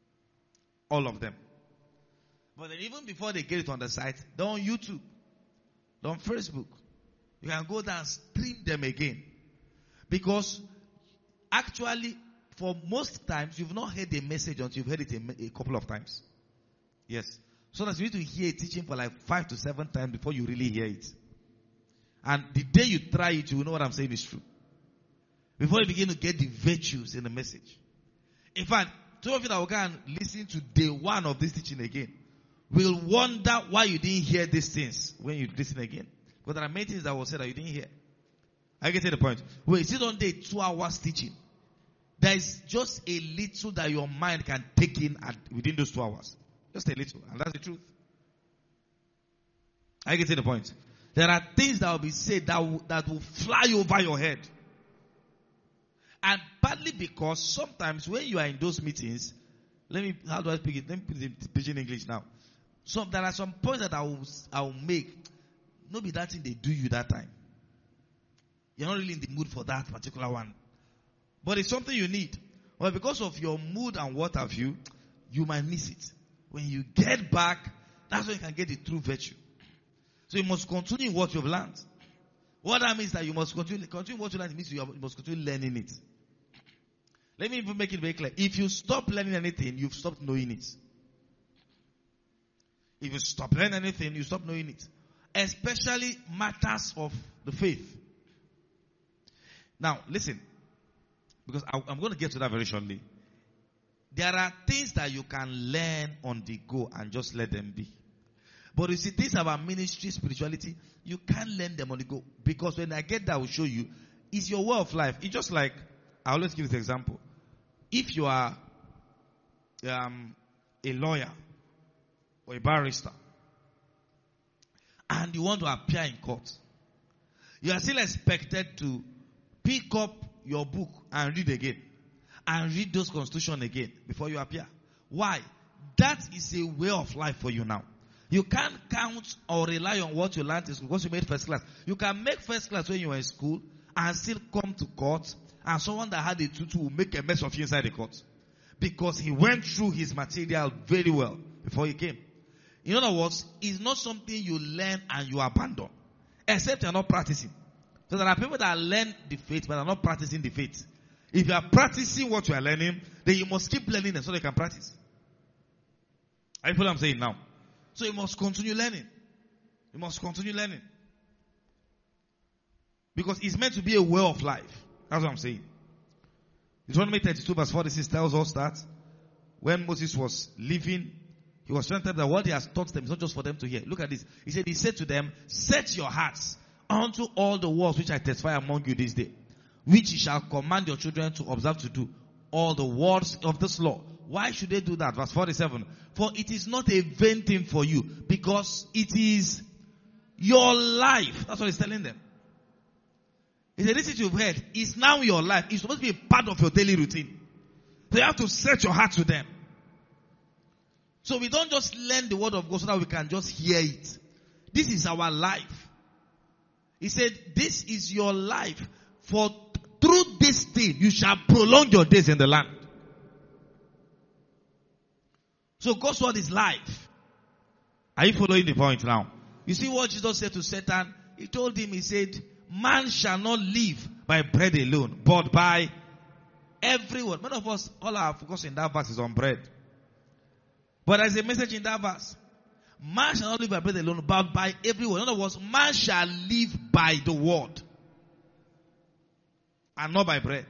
All of them. But then even before they get it on the site, they're on YouTube. They're on Facebook. You can go there and stream them again. Because actually, for most times, you've not heard a message until you've heard it a, a couple of times. Yes. So that you need to hear a teaching for like five to seven times before you really hear it. And the day you try it, you will know what I'm saying is true. Before you begin to get the virtues in the message. In fact, two of you that will go and listen to day one of this teaching again will wonder why you didn't hear these things when you listen again. Because there are many things that will say that you didn't hear. I get to the point. When you sit on day two hours teaching, there is just a little that your mind can take in at, within those two hours. Just a little. And that's the truth. I get to the point. There are things that will be said that will, that will fly over your head. And partly because sometimes when you are in those meetings, let me, how do I speak it? Let me put it in pidgin English now. So there are some points that I will, I will make. No be that thing they do you that time. You're not really in the mood for that particular one. But it's something you need. Well, because of your mood and what have you, you might miss it. When you get back, that's when you can get the true virtue. So you must continue what you've learned. What that means that you must continue, continue what you learned. It means you must continue learning it. Let me even make it very clear. If you stop learning anything, you've stopped knowing it. If you stop learning anything, you stop knowing it. Especially matters of the faith. Now, listen. Because I, I'm going to get to that very shortly. There are things that you can learn on the go and just let them be. But you see, things about ministry, spirituality, you can't learn them on the go. Because when I get that, I will show you. It's your way of life. It's just like, I always give this example. If you are um, a lawyer or a barrister and you want to appear in court, you are still expected to pick up your book and read again. And read those constitution again before you appear. Why? That is a way of life for you now. You can't count or rely on what you learned in school because you made first class. You can make first class when you were in school and still come to court, and someone that had a tutu will make a mess of you inside the court. Because he went through his material very well before he came. In other words, it's not something you learn and you abandon. Except you're not practicing. So there are people that learn the faith but are not practicing the faith. If you are practicing what you are learning, then you must keep learning them so they can practice. I feel what I'm saying now. So you must continue learning. You You must continue learning. Because it's meant to be a way of life. That's what I'm saying. Deuteronomy thirty-two verse forty-six tells us that when Moses was living, he was trying to tell them that what he has taught them is not just for them to hear. Look at this. He said, he said to them, set your hearts unto all the words which I testify among you this day, which ye shall command your children to observe to do, all the words of this law. Why should they do that? Verse forty-seven. For it is not a vain thing for you, because it is your life. That's what he's telling them. He said, this is you've heard. It's now your life. It's supposed to be a part of your daily routine. So you have to set your heart to them. So we don't just learn the word of God so that we can just hear it. This is our life. He said, this is your life. For through this thing, you shall prolong your days in the land. So God's word is life. Are you following the point now? You see what Jesus said to Satan? He told him, he said, man shall not live by bread alone, but by every word. Many of us, all our focus in that verse is on bread. But there's a message in that verse. Man shall not live by bread alone, but by every word. In other words, man shall live by the word. And not by bread.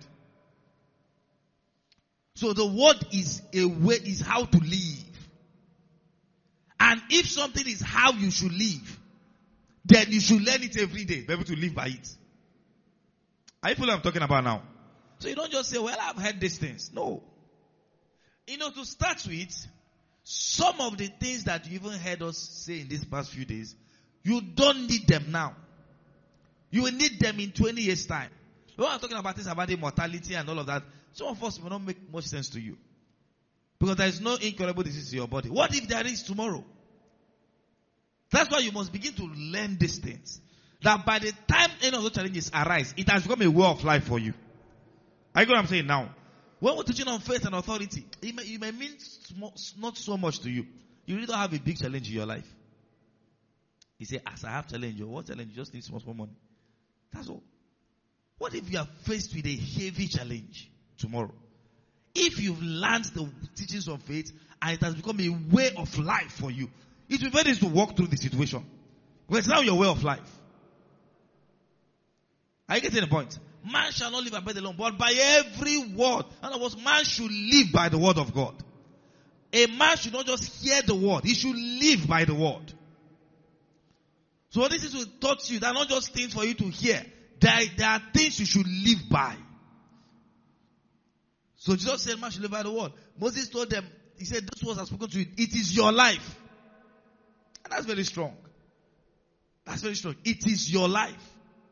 So the word is a way, is how to live. And if something is how you should live, then you should learn it every day, be able to live by it. Are you following what I'm talking about now? So you don't just say, well, I've heard these things. No. You know, to start with, some of the things that you even heard us say in these past few days, you don't need them now. You will need them in twenty years' time. When I'm talking about this, about immortality and all of that, some of us will not make much sense to you. Because there is no incurable disease in your body. What if there is tomorrow? That's why you must begin to learn these things. That by the time any of those challenges arise, it has become a way of life for you. Are you get what I'm saying now? When we're teaching on faith and authority, it may, it may mean not so much to you. You really don't have a big challenge in your life. You say, as I have challenge, what challenge? You just need some more money. That's all. What if you are faced with a heavy challenge tomorrow? If you've learned the teachings of faith and it has become a way of life for you, it will be very easy to walk through the situation. Because it's now your way of life. Are you getting the point? Man shall not live by bread alone, but by every word. In other words, man should live by the word of God. A man should not just hear the word. He should live by the word. So what this is will taught you, they are not just things for you to hear. There, there are things you should live by. So Jesus said, man should live by the word. Moses told them, he said, this words are spoken to you. It is your life. And that's very strong. That's very strong. It is your life.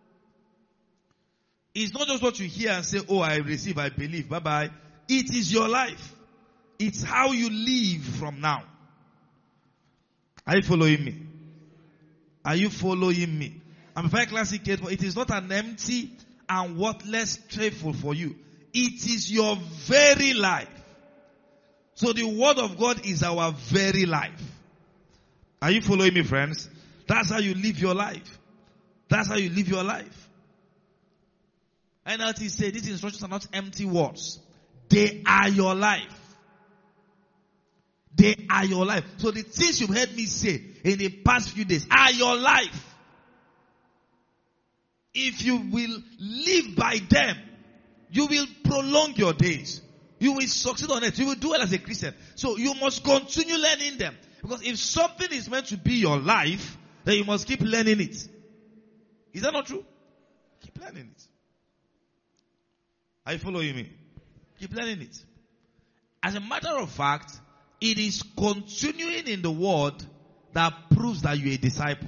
It's not just what you hear and say, oh, I receive, I believe, bye-bye. It is your life. It's how you live from now. Are you following me? Are you following me? I'm very classic, but it is not an empty and worthless trifle for you. It is your very life. So the word of God is our very life. Are you following me, friends? That's how you live your life. That's how you live your life. And as he said, these instructions are not empty words. They are your life. They are your life. So the things you've heard me say in the past few days are your life. If you will live by them, you will prolong your days. You will succeed on it. You will do well as a Christian. So you must continue learning them. Because if something is meant to be your life, then you must keep learning it. Is that not true? Keep learning it. Are you following me? Keep learning it. As a matter of fact, it is continuing in the word that proves that you're a disciple.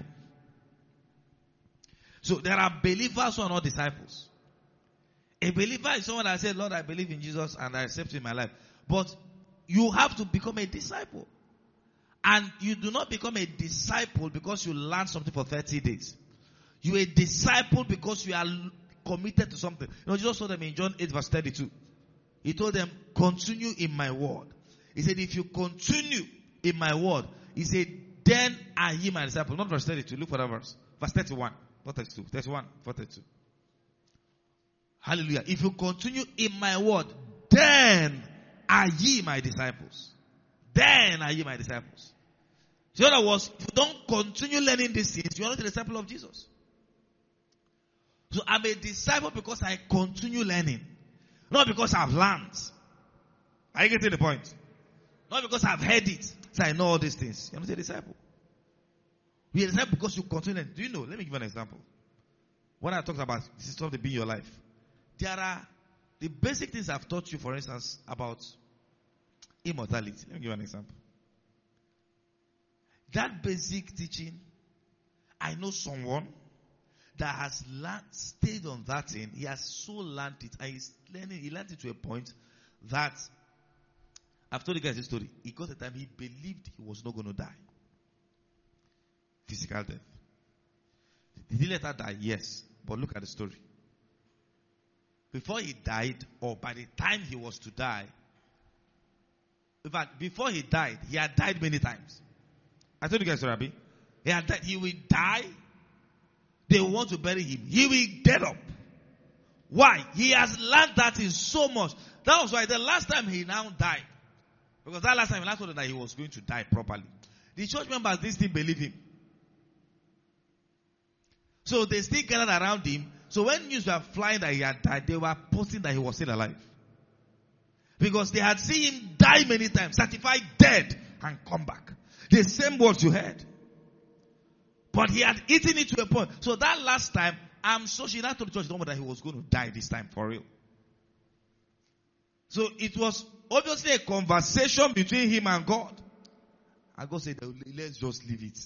So there are believers who are not disciples. A believer is someone that said, Lord, I believe in Jesus and I accept him in my life. But you have to become a disciple. And you do not become a disciple because you learn something for thirty days. You're a disciple because you are committed to something. You know, Jesus told them in John eight verse thirty-two. He told them, continue in my word. He said, if you continue in my word, he said, then are ye my disciple. Not verse thirty-two. Look for that verse. Verse thirty-one. Not thirty-two. thirty-one. four thirty-two. Hallelujah. If you continue in my word, then are ye my disciples. Then are ye my disciples. So in other words, if you don't continue learning these things, you are not a disciple of Jesus. So I'm a disciple because I continue learning. Not because I've learned. Are you getting the point? Not because I've heard it. So I know all these things. You're not a disciple. You're a disciple because you continue learning. Do you know? Let me give you an example. When I talked about this is something being your life, there are the basic things I've taught you, for instance, about immortality. Let me give you an example. That basic teaching, I know someone that has learned, stayed on that thing. He has so learned it. And he's learning, he learned it to a point that, I've told you guys this story. He got a time he believed he was not going to die. Physical death. Did he let her die? Yes. But look at the story. Before he died, or by the time he was to die, in fact, before he died, he had died many times. I told you guys, Rabbi, he had died. He will die. They want to bury him. He will get up. Why? He has learned that in so much. That was why the last time he now died, because that last time he last told that he was going to die properly, the church members didn't still believe him. So they still gathered around him. So when news were flying that he had died, they were posting that he was still alive. Because they had seen him die many times, certified dead, and come back. The same words you heard. But he had eaten it to a point. So that last time, I'm so she now told the church don't know that he was going to die this time for real. So it was obviously a conversation between him and God. And God said, let's just leave it.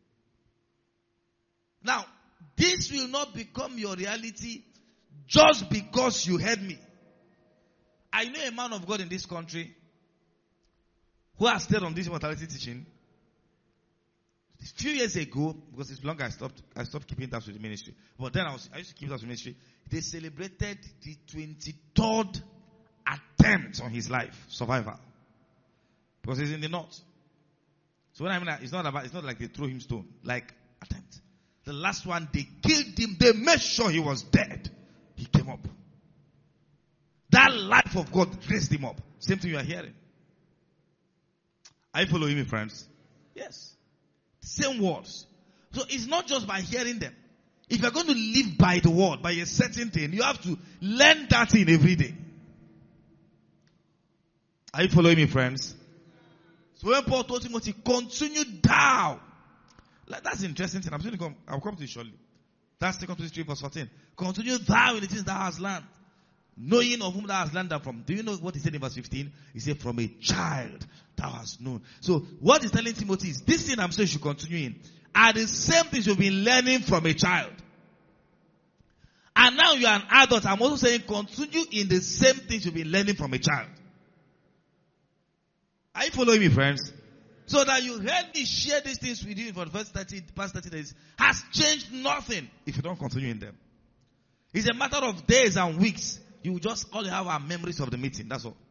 Now, this will not become your reality just because you heard me. I know a man of God in this country who has stayed on this immortality teaching. A few years ago, because it's long I stopped, I stopped keeping tabs with the ministry. But then I was, I used to keep tabs with the ministry. They celebrated the twenty-third attempt on his life, survival. Because he's in the north. So when I mean, it's not about, it's not like they threw him stone, like attempt. The last one, they killed him. They made sure he was dead. He came up. That life of God raised him up. Same thing you are hearing. Are you following me, friends? Yes. Same words. So it's not just by hearing them. If you're going to live by the word, by a certain thing, you have to learn that thing every day. Are you following me, friends? So when Paul told Timothy, continue thou. Like, that's an interesting thing. I'm going to come, I'll come to it shortly. That's Second Timothy three verse fourteen. Continue thou in the things thou hast learned, knowing of whom thou hast learned them from. Do you know what he said in verse fifteen? He said, from a child thou hast known. So what he's telling Timothy is, this thing I'm saying you should continue in are the same things you've been learning from a child. And now you're an adult. I'm also saying continue in the same things you've been learning from a child. Are you following me, friends? So that you heard me share these things with you for the first thirty, past thirty days has changed nothing if you don't continue in them. It's a matter of days and weeks. You just all you have are memories of the meeting. That's all.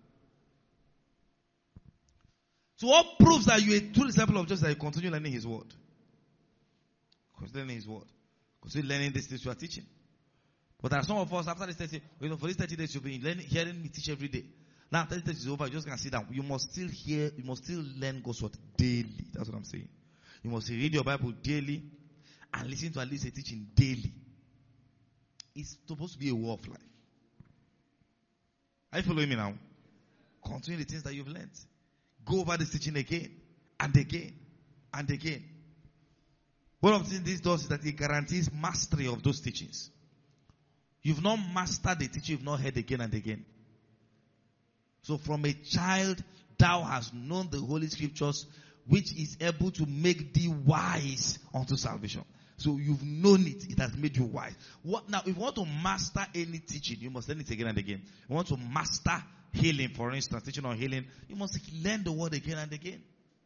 So what proves that you're a true disciple of Jesus that you continue learning his word? Continue learning his word. Continue learning these things you are teaching. But there are some of us after this thirty, you know, for these thirty days you've been learning, hearing me teach every day. Now thirty days is over, you just gonna sit down. You must still hear, you must still learn God's word daily. That's what I'm saying. You must read your Bible daily and listen to at least a teaching daily. It's supposed to be a way of life. Are you following me now? Continue the things that you've learned. Go over this teaching again and again and again. One of the things this does is that it guarantees mastery of those teachings. You've not mastered the teaching, you've not heard again and again. So from a child, thou hast known the Holy Scriptures, which is able to make thee wise unto salvation. So you've known it. It has made you wise. What now? If you want to master any teaching, you must learn it again and again. If you want to master healing, for instance, teaching on healing, you must learn the word again and again.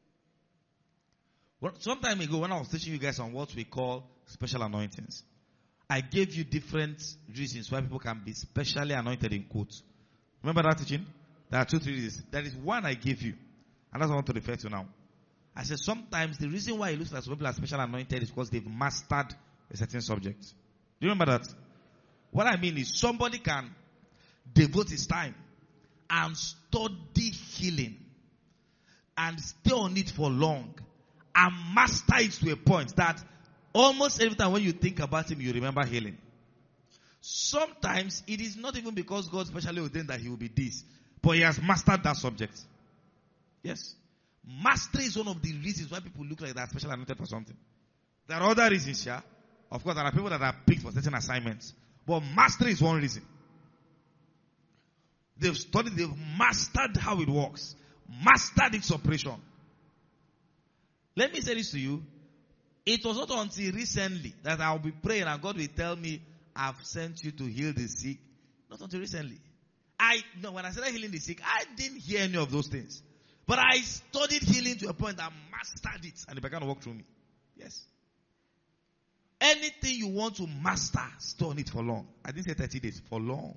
Well, some time ago, when I was teaching you guys on what we call special anointings, I gave you different reasons why people can be specially anointed in quotes. Remember that teaching? There are two, three reasons. There is one I gave you, and that's what I want to refer to now. I said sometimes the reason why it looks like some people are special anointed is because they've mastered a certain subject. Do you remember that? What I mean is somebody can devote his time and study healing and stay on it for long and master it to a point that almost every time when you think about him, you remember healing. Sometimes it is not even because God specially ordained that he will be this, but he has mastered that subject. Yes. Mastery is one of the reasons why people look like they are special anointed for something. There are other reasons, yeah. Of course, there are people that are picked for certain assignments. But mastery is one reason. They've studied, they've mastered how it works. Mastered its operation. Let me say this to you. It was not until recently that I'll be praying and God will tell me, I've sent you to heal the sick. Not until recently. I no, when I started healing the sick, I didn't hear any of those things. But I studied healing to a point that I mastered it and it began to work through me. Yes. Anything you want to master, stay on it for long. I didn't say thirty days, for long.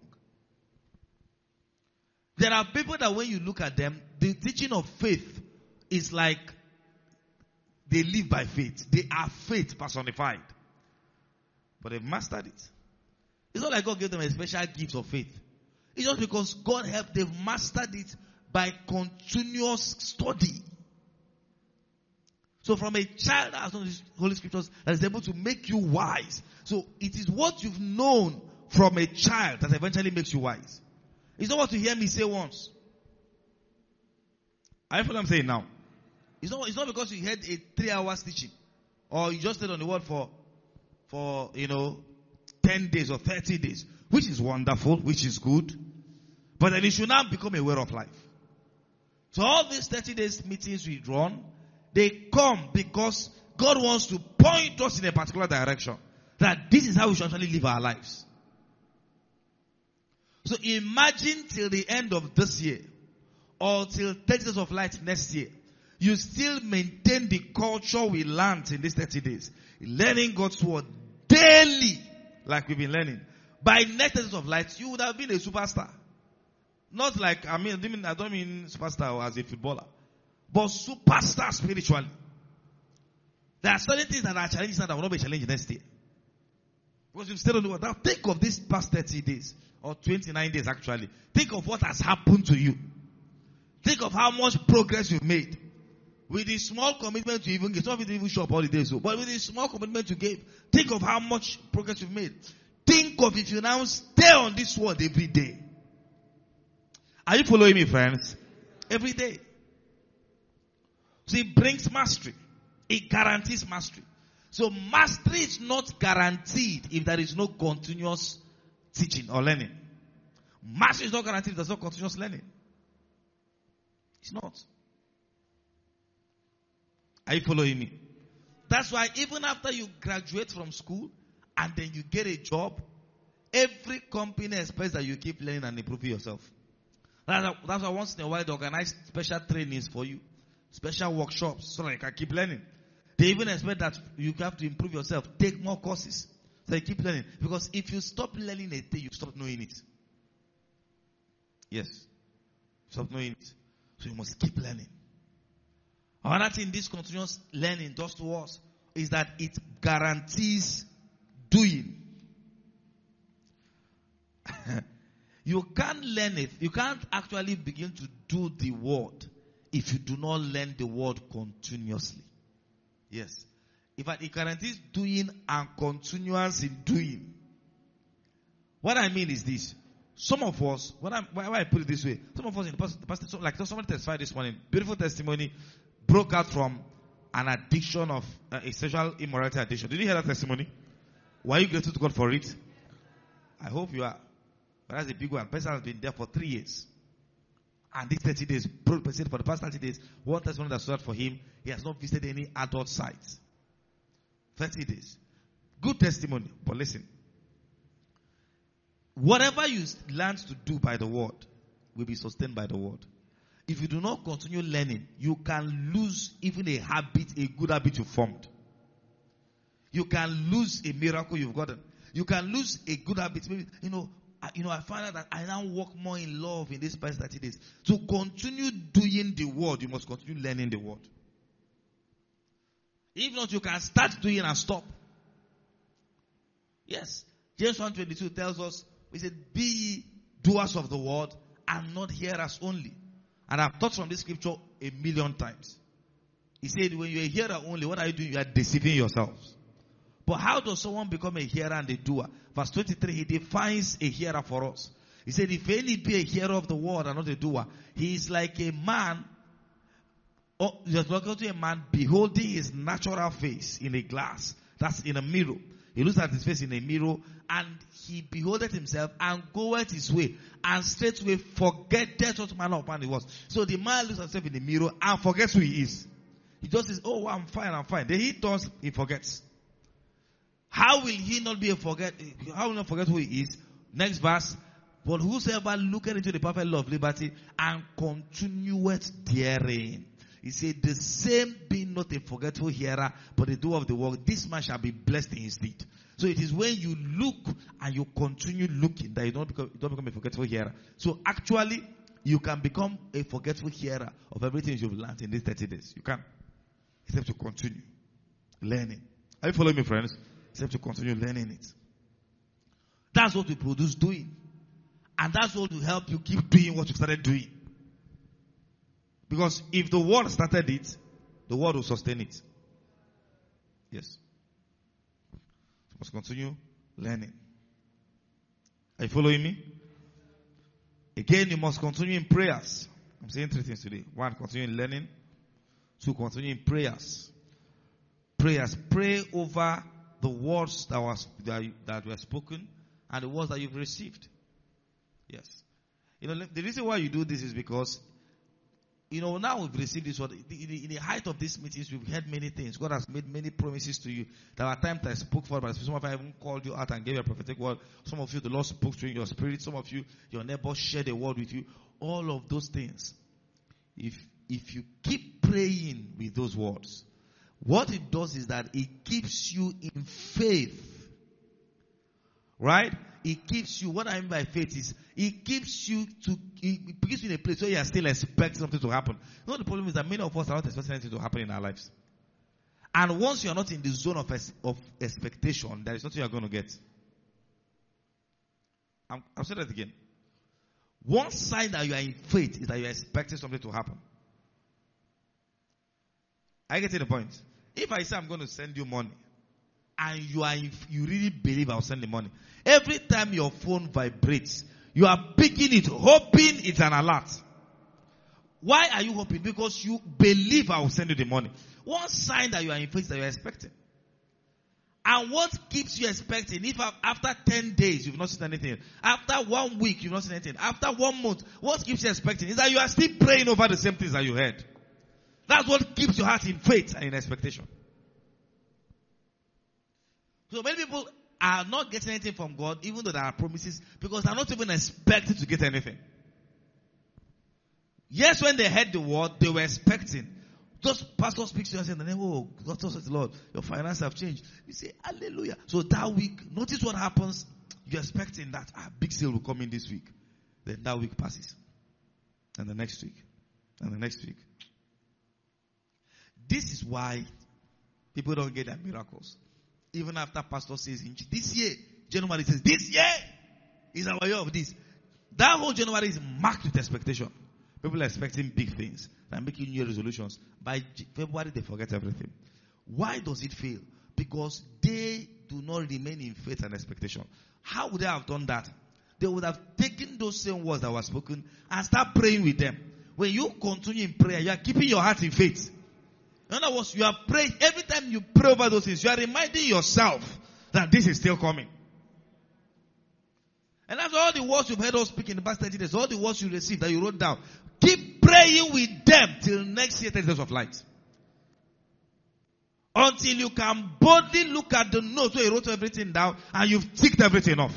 There are people that when you look at them, the teaching of faith is like they live by faith. They are faith personified. But they've mastered it. It's not like God gave them a special gift of faith. It's just because God helped them mastered it by continuous study. So from a child that has known the Holy Scriptures that is able to make you wise. So it is what you've known from a child that eventually makes you wise. It's not what you hear me say once. I feel what I'm saying now. It's not, it's not because you had a three hours teaching. Or you just stayed on the word for, for, you know, ten days or thirty days. Which is wonderful, which is good. But then it should now become a way of life. So all these thirty days meetings we run, they come because God wants to point us in a particular direction. That this is how we should actually live our lives. So imagine till the end of this year, or till thirty days of light next year, you still maintain the culture we learned in these thirty days. Learning God's word daily, like we've been learning. By next thirty days of light, you would have been a superstar. Not like, I mean, I don't mean, I don't mean superstar as a footballer. But superstar spiritually. There are certain things that are challenges that will not be challenged next year. Because you've stayed on the word. Now think of these past thirty days. Or twenty-nine days actually. Think of what has happened to you. Think of how much progress you've made. With the small commitment you even gave. Some of you even show up all the days. So, but with the small commitment you gave. Think of how much progress you've made. Think of if you now stay on this word every day. Are you following me, friends? Every day. So it brings mastery. It guarantees mastery. So mastery is not guaranteed if there is no continuous teaching or learning. Mastery is not guaranteed if there's no continuous learning. It's not. Are you following me? That's why even after you graduate from school and then you get a job, every company expects that you keep learning and improving yourself. That's why once in a while they organize special trainings for you. Special workshops so that you can keep learning. They even expect that you have to improve yourself. Take more courses. So you keep learning. Because if you stop learning a thing, you stop knowing it. Yes. Stop knowing it. So you must keep learning. Another thing this continuous learning does to us is that it guarantees doing. You can't learn it. You can't actually begin to do the word if you do not learn the word continuously. Yes. In fact, it guarantees doing and continuous in doing. What I mean is this. Some of us, when I, why I put it this way, some of us in the past, the past like somebody testified this morning, beautiful testimony, broke out from an addiction of uh, a sexual immorality addiction. Did you hear that testimony? Were you grateful to God for it? I hope you are. But that's a big one. The person has been there for three years. And these thirty days, for the past thirty days, one testimony that stood out for him, he has not visited any adult sites. thirty days. Good testimony. But listen. Whatever you learn to do by the word will be sustained by the word. If you do not continue learning, you can lose even a habit, a good habit you formed. You can lose a miracle you've gotten. You can lose a good habit. Maybe, you know, I, you know, I find out that I now walk more in love in these past thirty days. To continue doing the word, you must continue learning the word. If not, you can start doing and stop. Yes. James one twenty-two tells us, we said, be ye doers of the word and not hearers only. And I've taught from this scripture a million times. He said, when you're a hearer only, what are you doing? You are deceiving yourselves. But how does someone become a hearer and a doer? Verse twenty-three, he defines a hearer for us. He said, if any be a hearer of the word and not a doer, he is like a man, or just like to a man beholding his natural face in a glass. That's in a mirror. He looks at his face in a mirror, and he beholdeth himself and goeth his way, and straightway forgetteth what manner of man he was. So the man looks at himself in the mirror and forgets who he is. He just says, oh, I'm fine, I'm fine. Then he turns, he forgets. How will he not be a forget? How will he not forget who he is? Next verse. But whosoever looketh into the perfect law of liberty and continueth therein. He said, the same being not a forgetful hearer, but a doer of the work, this man shall be blessed in his deed. So it is when you look and you continue looking that you don't become, you don't become a forgetful hearer. So actually, you can become a forgetful hearer of everything you've learned in these thirty days. You can. Except to continue learning. Are you following me, friends? Except to continue learning it. That's what we produce doing. And that's what will help you keep doing what you started doing. Because if the world started it, the world will sustain it. Yes. You must continue learning. Are you following me? Again, you must continue in prayers. I'm saying three things today. One, continue in learning. Two, continue in prayers. Prayers. Pray over the words that was that, that were spoken and the words that you've received. Yes. You know, the reason why you do this is because, you know, now we've received this word. In the, in the height of these meetings, we've heard many things. God has made many promises to you. There were times I spoke for, but some of you I even called you out and gave you a prophetic word. Some of you, the Lord spoke to you in your spirit. Some of you, your neighbor shared a word with you. All of those things. If, if you keep praying with those words, what it does is that it keeps you in faith. Right? It keeps you, what I mean by faith is, it keeps you to, it puts you in a place where you are still expecting something to happen. You know, the problem is that many of us are not expecting anything to happen in our lives. And once you are not in the zone of, of expectation, there is nothing you are going to get. I'm, I'll say that again. One sign that you are in faith is that you are expecting something to happen. I get to the point. If I say I'm going to send you money, and you are, you really believe I'll send the money, every time your phone vibrates, you are picking it, hoping it's an alert. Why are you hoping? Because you believe I will send you the money. One sign that you are in faith is that you are expecting. And what keeps you expecting? If after ten days you've not seen anything, after one week you've not seen anything, after one month, what keeps you expecting is that you are still praying over the same things that you heard. That's what keeps your heart in faith and in expectation. So many people are not getting anything from God, even though there are promises, because they are not even expecting to get anything. Yes, when they heard the word, they were expecting. Just pastor speaks to you and says, in the name of God, the Lord, your finances have changed. You say, hallelujah. So that week, notice what happens. You're expecting that a ah, big sale will come in this week. Then that week passes. And the next week. And the next week. This is why people don't get their miracles. Even after pastor says, this year, January says, this year is our year of this. That whole January is marked with expectation. People are expecting big things. They're making new resolutions. By February, they forget everything. Why does it fail? Because they do not remain in faith and expectation. How would they have done that? They would have taken those same words that were spoken and start praying with them. When you continue in prayer, you are keeping your heart in faith. In other words, you are praying. Every time you pray over those things, you are reminding yourself that this is still coming. And that's all the words you've heard us speak in the past thirty days, all the words you received that you wrote down. Keep praying with them till next year, thirty days of light. Until you can boldly look at the notes where you wrote everything down and you've ticked everything off.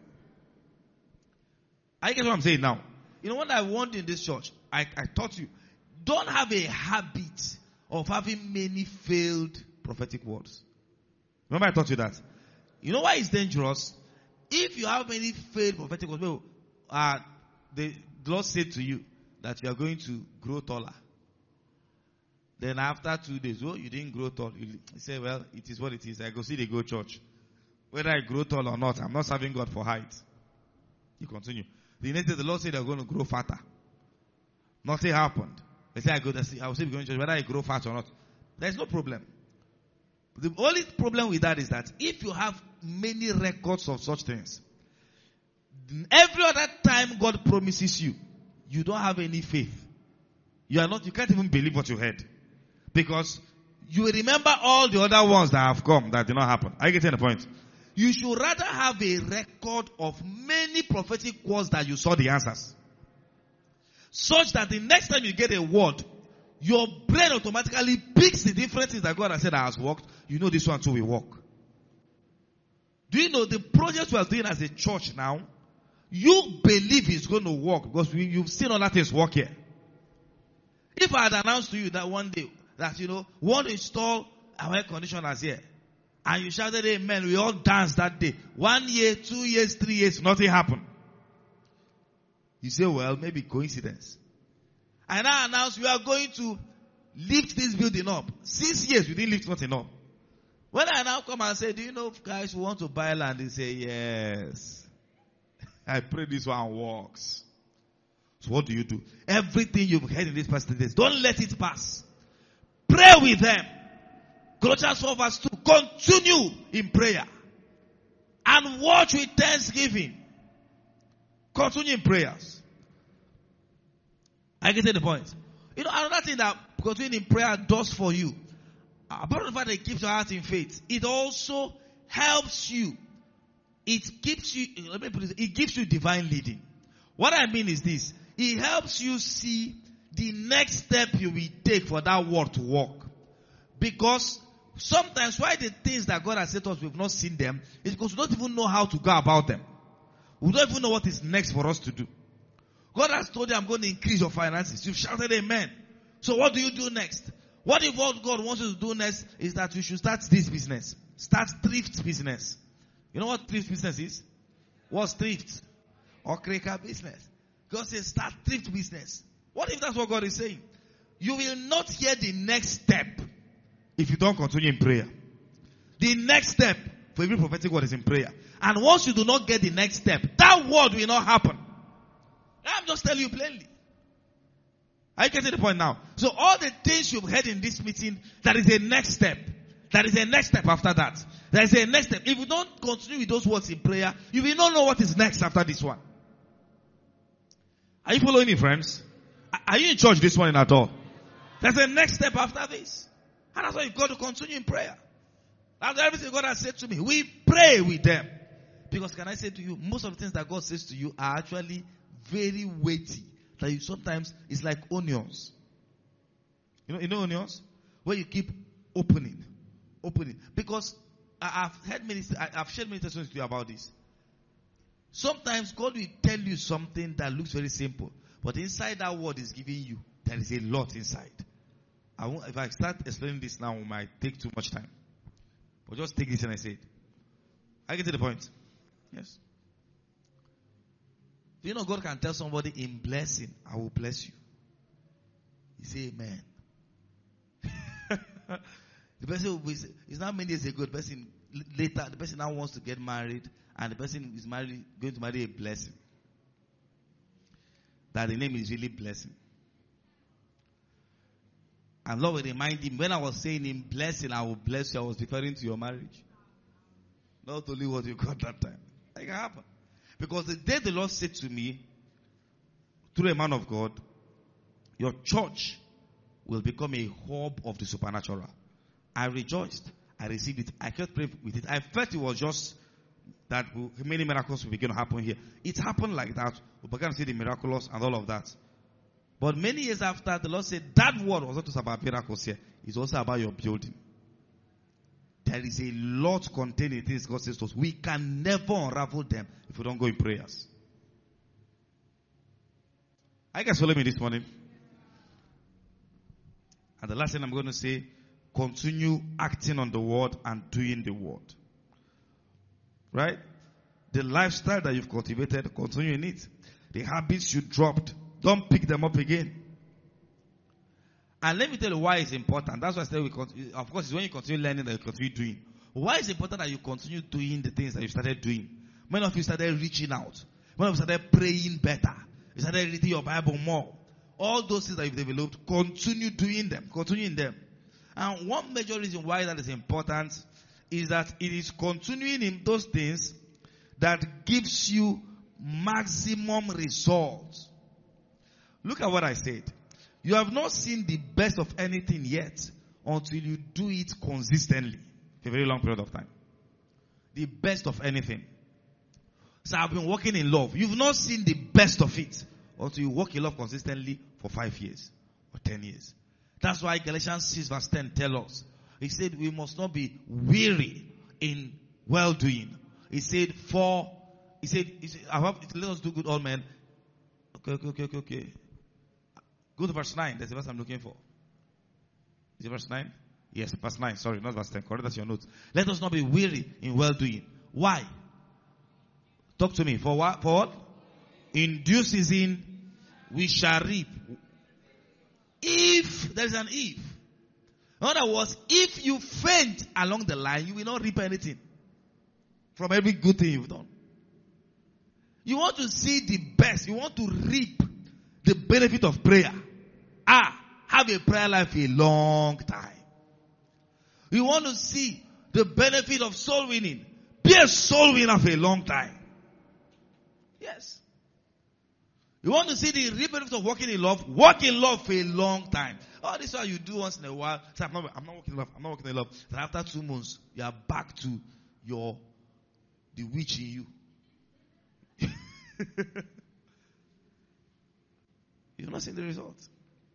I get what I'm saying now. You know what I want in this church? I, I taught you. Don't have a habit of having many failed prophetic words. Remember I taught you that? You know why it's dangerous? If you have many failed prophetic words, well, uh, the Lord said to you that you are going to grow taller. Then after two days, oh, you didn't grow tall. You say, well, it is what it is. I go see the go church. Whether I grow tall or not, I'm not serving God for height. You continue. The next day, the Lord said you're going to grow fatter. Nothing happened. They say I go to see, I will say going to church, whether I grow fat or not. There's no problem. The only problem with that is that if you have many records of such things, every other time God promises you, you don't have any faith. You are not, you can't even believe what you heard. Because you will remember all the other ones that have come that did not happen. Are you getting the point? You should rather have a record of many prophetic words that you saw the answers. Such that the next time you get a word, your brain automatically picks the differences that God has said that has worked. You know this one too will work. Do you know the project we are doing as a church now? You believe it's going to work because we, you've seen other things work here. If I had announced to you that one day, that you know, want to install our air conditioners here, and you shouted amen, we all danced that day. One year, two years, three years, nothing happened. You say, well, maybe coincidence. And I announced we are going to lift this building up. Six years, we didn't lift nothing up. When I now come and say, do you know if guys who want to buy land? They say, yes. I pray this one works. So what do you do? Everything you've heard in these past days, don't let it pass. Pray with them. Colossians four verse two. Continue in prayer. And watch with thanksgiving. Continue in prayers. I get the point. You know, another thing that continuing in prayer does for you, apart from the fact that it keeps your heart in faith, it also helps you. It keeps you, let me put it, it gives you divine leading. What I mean is this. It helps you see the next step you will take for that word to work. Because sometimes why the things that God has said to us, we've not seen them, is because we don't even know how to go about them. We don't even know what is next for us to do. God has told you, I'm going to increase your finances. You've shouted amen. So what do you do next? What if what God wants you to do next is that you should start this business? Start thrift business. You know what thrift business is? What's thrift? Or cracker business. God says start thrift business. What if that's what God is saying? You will not hear the next step if you don't continue in prayer. The next step for every prophetic word is in prayer. And once you do not get the next step, that word will not happen. I'm just telling you plainly. Are you getting the point now? So all the things you've heard in this meeting, that is a next step. That is a next step after that. There is a next step. If you don't continue with those words in prayer, you will not know what is next after this one. Are you following me, friends? Are you in church this morning at all? There's a next step after this. And that's why you've got to continue in prayer. That's everything God has said to me. We pray with them. Because can I say to you, most of the things that God says to you are actually very weighty. That you sometimes, it's like onions. You know, you know onions? Where you keep opening. Opening. Because I, I've heard many, I, I've shared many testimonies to you about this. Sometimes God will tell you something that looks very simple. But inside that word is giving you, there is a lot inside. I won't, if I start explaining this now, it might take too much time. But just take this and I say it. I get to the point. Yes. You know, God can tell somebody in blessing, I will bless you. You say amen. The person who is, it's not many years ago, the person later, the person now wants to get married, and the person is married, going to marry a blessing. That the name is really blessing. And Lord will remind him, when I was saying in blessing, I will bless you, I was referring to your marriage. Not only what you got that time. That can happen. Because the day the Lord said to me, through a man of God, your church will become a hub of the supernatural. I rejoiced. I received it. I kept praying with it. I felt it was just that many miracles will begin to happen here. It happened like that. We began to see the miraculous and all of that. But many years after, the Lord said, that word was not just about miracles here. It's also about your building. There is a lot contained in things God says to us. We can never unravel them if we don't go in prayers. I guess follow me this morning. And the last thing I'm going to say, continue acting on the word and doing the word. Right? The lifestyle that you've cultivated, continue in it. The habits you dropped, don't pick them up again. And let me tell you why it's important. That's why I said we continue. Of course, it's when you continue learning that you continue doing. Why is it important that you continue doing the things that you started doing? Many of you started reaching out. Many of you started praying better. You started reading your Bible more. All those things that you've developed, continue doing them. Continue in them. And one major reason why that is important is that it is continuing in those things that gives you maximum results. Look at what I said. You have not seen the best of anything yet until you do it consistently for a very long period of time. The best of anything. So I've been walking in love. You've not seen the best of it until you walk in love consistently for five years or ten years. That's why Galatians six verse ten tells us. He said we must not be weary in well-doing. He said for, he said, he said I have, let us do good all men. Okay, okay, okay, okay, okay. Go to verse nine. That's the verse I'm looking for. Is it verse nine? Yes, verse nine. Sorry, not verse ten. Correct, that's your notes. Let us not be weary in well-doing. Why? Talk to me. For what? For what? In due season, we shall reap. If, there is an if. In other words, if you faint along the line, you will not reap anything from every good thing you've done. You want to see the best. You want to reap the benefit of prayer. Ah, have a prayer life a long time. You want to see the benefit of soul winning. Be a soul winner for a long time. Yes. You want to see the real benefit of walking in love? Walk in love for a long time. Oh, this is what you do once in a while. Say, I'm not, I'm not walking in love. I'm not walking in love. Then after two months, you are back to your, the witch in you. You're not seeing the results.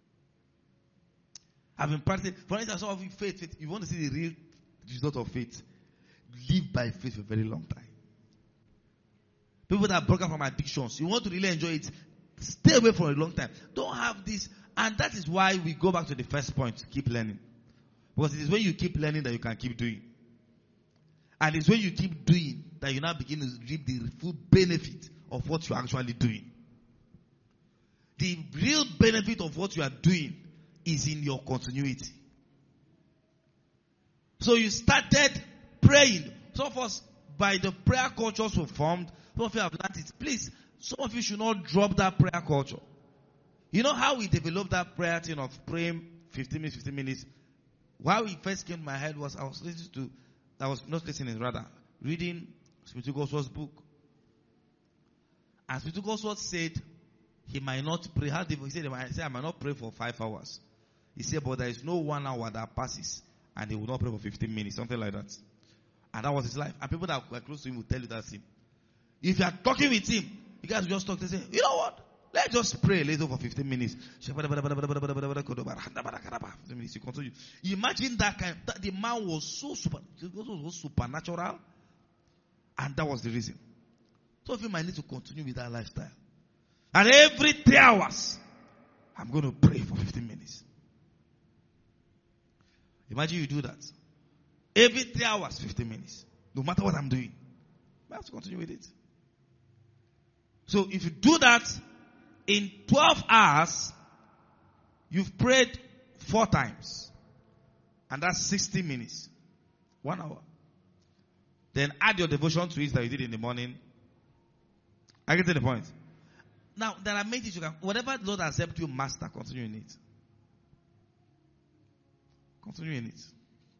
I've been practicing. For instance, some of you faith, faith. You want to see the real result of faith. Live by faith for a very long time. People that are broken from addictions, you want to really enjoy it, stay away for a long time. Don't have this. And that is why we go back to the first point, keep learning. Because it is when you keep learning that you can keep doing. And it's when you keep doing that you now begin to reap the full benefit of what you're actually doing. The real benefit of what you are doing is in your continuity. So you started praying. Some of us, by the prayer cultures we formed, some of you have learned it. Please, some of you should not drop that prayer culture. You know how we developed that prayer thing of praying fifteen minutes, fifteen minutes? Why it first came to my head was I was listening to, I was not listening, rather, reading Spiritual Goswald's book. And Spiritual Goswald said he might not pray. How did he say? He said, I might not pray for five hours. He said, but there is no one hour that passes and he will not pray for fifteen minutes, something like that. And that was his life. And people that were close to him will tell you that's him. If you are talking with him, you guys just talk to say, you know what? Let's just pray a little for fifteen minutes. fifteen minutes. You continue. Imagine that kind. That the man was so super, was supernatural, and that was the reason. So if you might need to continue with that lifestyle, and every three hours, I'm going to pray for fifteen minutes. Imagine you do that. Every three hours, fifteen minutes. No matter what I'm doing, I have to continue with it. So if you do that, in twelve hours, you've prayed four times. And that's sixty minutes. One hour. Then add your devotion to it that you did in the morning. I get to the point. Now, there are many things you can, whatever the Lord has helped you master, continue in it. Continue in it.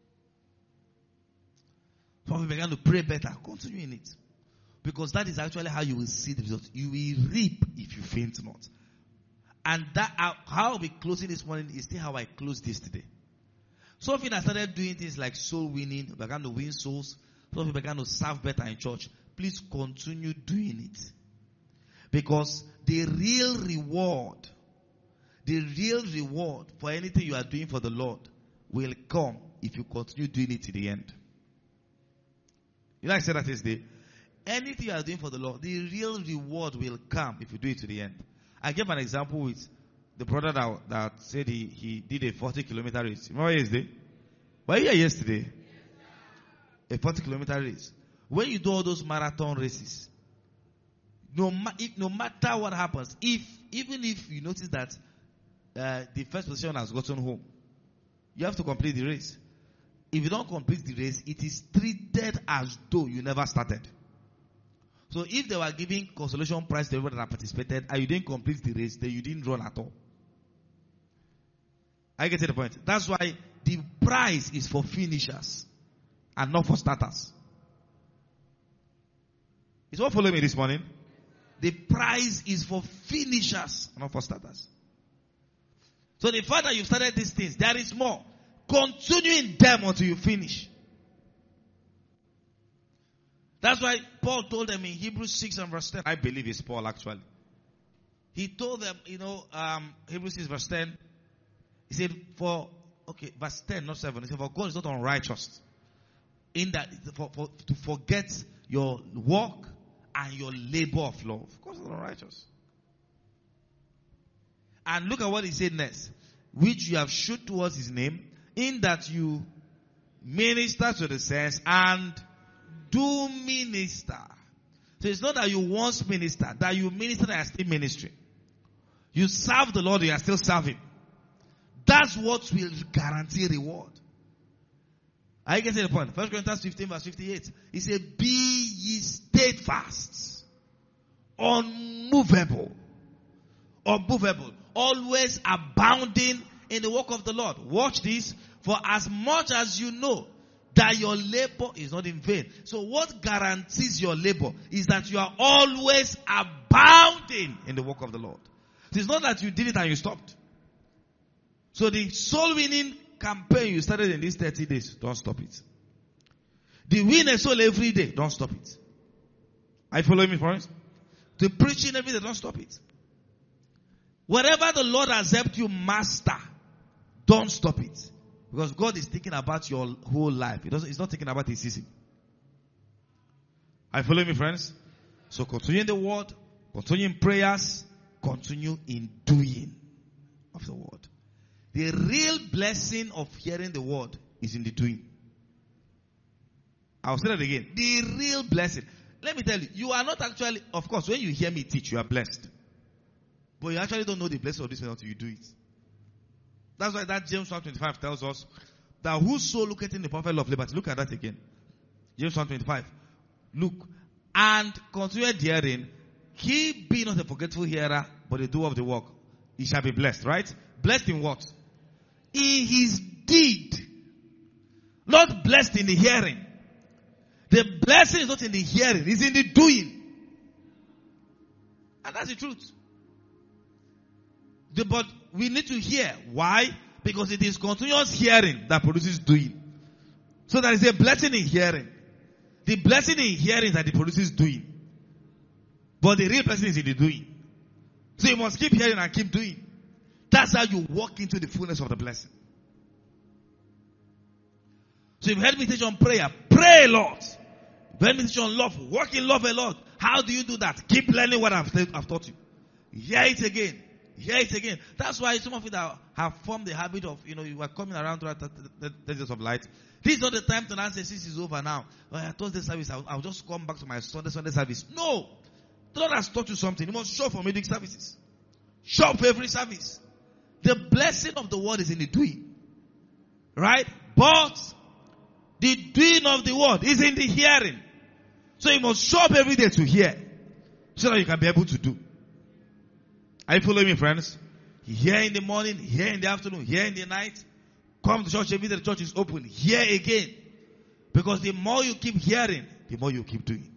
So we began to pray better, continue in it. Because that is actually how you will see the result. You will reap if you faint not. And that how I'll be closing this morning is still how I closed this today. So if I started doing things like soul winning, began to win souls, so if you began to serve better in church, please continue doing it. Because the real reward, the real reward for anything you are doing for the Lord will come if you continue doing it to the end. You know I said that yesterday. Anything you are doing for the Lord, the real reward will come if you do it to the end. I gave an example with the brother that, that said he, he did a forty kilometer race. Remember yesterday? Were you here yesterday? A forty kilometer race. When you do all those marathon races, no, ma- if, no matter what happens, if even if you notice that uh, the first position has gotten home, you have to complete the race. If you don't complete the race, it is treated as though you never started. So if they were giving consolation prize to everyone that participated and you didn't complete the race, then you didn't run at all. I get to the point. That's why the prize is for finishers and not for starters. Is what following me this morning? The prize is for finishers, not for starters. So the fact that you've started these things, there is more. Continue in them until you finish. That's why Paul told them in Hebrews six and verse ten. I believe it's Paul actually. He told them, you know, um, Hebrews six verse ten. He said, for, okay, verse ten, not seven. He said, for God is not unrighteous. In that, for, for, to forget your work and your labor of love. God is not unrighteous. And look at what he said next. Which you have showed towards his name, in that you minister to the saints and do minister. So it's not that you once minister, that you minister and are still ministering. You serve the Lord, you are still serving. That's what will guarantee reward. Are you getting the point? First Corinthians fifteen verse fifty-eight. He said, be ye steadfast, unmovable, unmovable, always abounding in the work of the Lord. Watch this. For as much as you know that your labor is not in vain. So what guarantees your labor is that you are always abounding in the work of the Lord. It's not that you did it and you stopped. So the soul winning campaign you started in these thirty days, don't stop it. The win a soul every day, don't stop it. Are you following me, friends? The preaching every day, don't stop it. Whatever the Lord has helped you master, don't stop it. Because God is thinking about your whole life. He doesn't, he's not thinking about his season. Are you following me, friends? So continue in the word, continue in prayers, continue in doing of the word. The real blessing of hearing the word is in the doing. I'll say that again. The real blessing. Let me tell you, you are not actually, of course, when you hear me teach, you are blessed. But you actually don't know the blessing of this until you do it. That's why that James one twenty-five tells us that whoso looketh in the perfect law of liberty. Look at that again. James one twenty-five. Look. And continue hearing. He be not a forgetful hearer, but a doer of the work. He shall be blessed, right? Blessed in what? In his deed. Not blessed in the hearing. The blessing is not in the hearing. It's in the doing. And that's the truth. The, but we need to hear. Why? Because it is continuous hearing that produces doing. So there is a blessing in hearing. The blessing in hearing that it produces doing. But the real blessing is in the doing. So you must keep hearing and keep doing. That's how you walk into the fullness of the blessing. So if you heard me teach on prayer, pray a lot. If you heard me teach on love, walk in love a lot. How do you do that? Keep learning what I've, I've taught you. Hear it again. Hear it again. That's why some of you that have formed the habit of, you know, you are coming around throughout the, the, the days of light. This is not the time to now say, since it's over now. Well, I taught the service, I'll, I'll just come back to my Sunday, Sunday service. No. The Lord has taught you something. You must show up for midweek services. Show up for every service. The blessing of the word is in the doing. Right? But the doing of the word is in the hearing. So you must show up every day to hear. So that you can be able to do. Are you following me, friends? Here in the morning, here in the afternoon, here in the night. Come to church every day, the church is open. Here again. Because the more you keep hearing, the more you keep doing.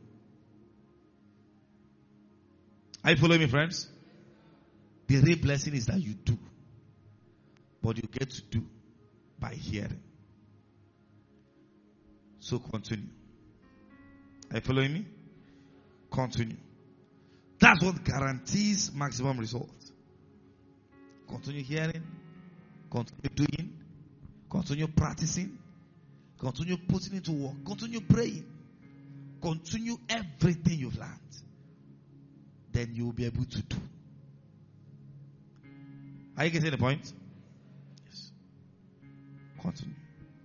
Are you following me, friends? The real blessing is that you do. But you get to do by hearing. So continue. Are you following me? Continue. That's what guarantees maximum results. Continue hearing. Continue doing. Continue practicing. Continue putting into work. Continue praying. Continue everything you've learned. Then you will be able to do. Are you getting the point? Yes. Continue.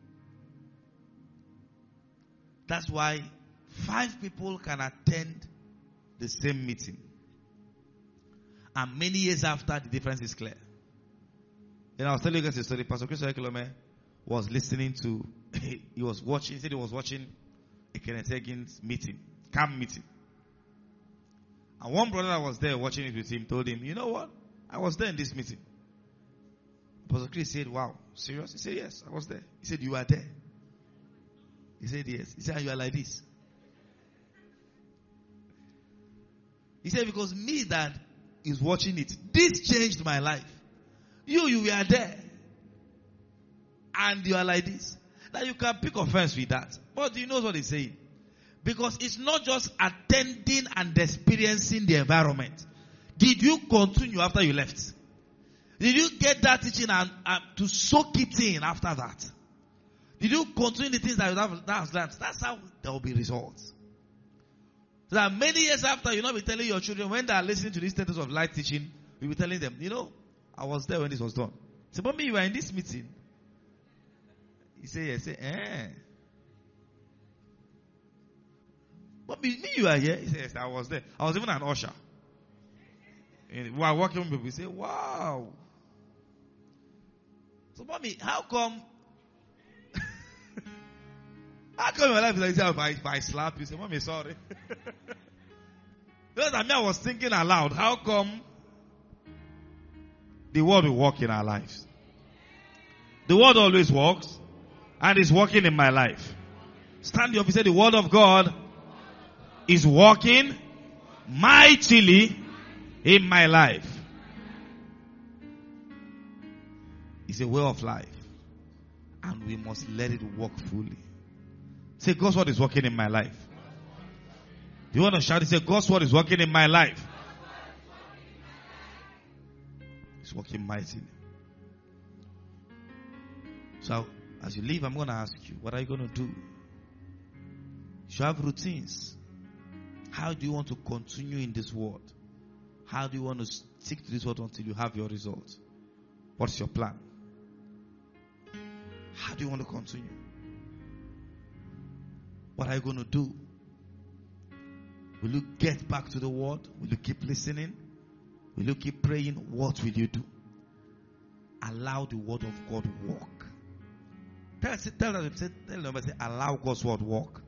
That's why five people can attend the same meeting. And many years after, the difference is clear. And I was telling you guys a story. Pastor Chris Oyekelome was listening to, he was watching, he said he was watching a Kenneth Hagin's meeting, camp meeting. And one brother that was there watching it with him told him, you know what? I was there in this meeting. Pastor Chris said, wow, serious? He said, yes, I was there. He said, you are there? He said, yes. He said, and you are like this. He said, because me that is watching it, this changed my life. You, you were there. And you are like this. Now you can pick offense with that. But you know what he's saying. Because it's not just attending and experiencing the environment. Did you continue after you left? Did you get that teaching and uh, to soak it in after that? Did you continue the things that you have that learned? That's how there will be results. So that many years after, you'll not be telling your children, when they are listening to this status of light teaching, you'll be telling them, you know, I was there when this was done. Say, but me, you were in this meeting. He say, yes, say, eh. But me, me, you are here. He says, yes, I was there. I was even an usher. And we are working with people. We say, wow. So, mommy, how come? How come your life is like this? If I, if I slap you, say, mommy, sorry. Because I mean, I was thinking aloud. How come the word will work in our lives? The word always works. And is working in my life. Stand up and say, the word of God is working mightily in my life. It's a way of life. And we must let it work fully. Say, God's word is working in my life. You want to shout it? Say, God's word is working in my life. It's working mightily. So, as you leave, I'm going to ask you, what are you going to do? You have routines. How do you want to continue in this word? How do you want to stick to this word until you have your results? What's your plan? How do you want to continue? What are you going to do? Will you get back to the word? Will you keep listening? Will you keep praying? What will you do? Allow the word of God work. Tell, tell them, tell them, say, allow God's word work.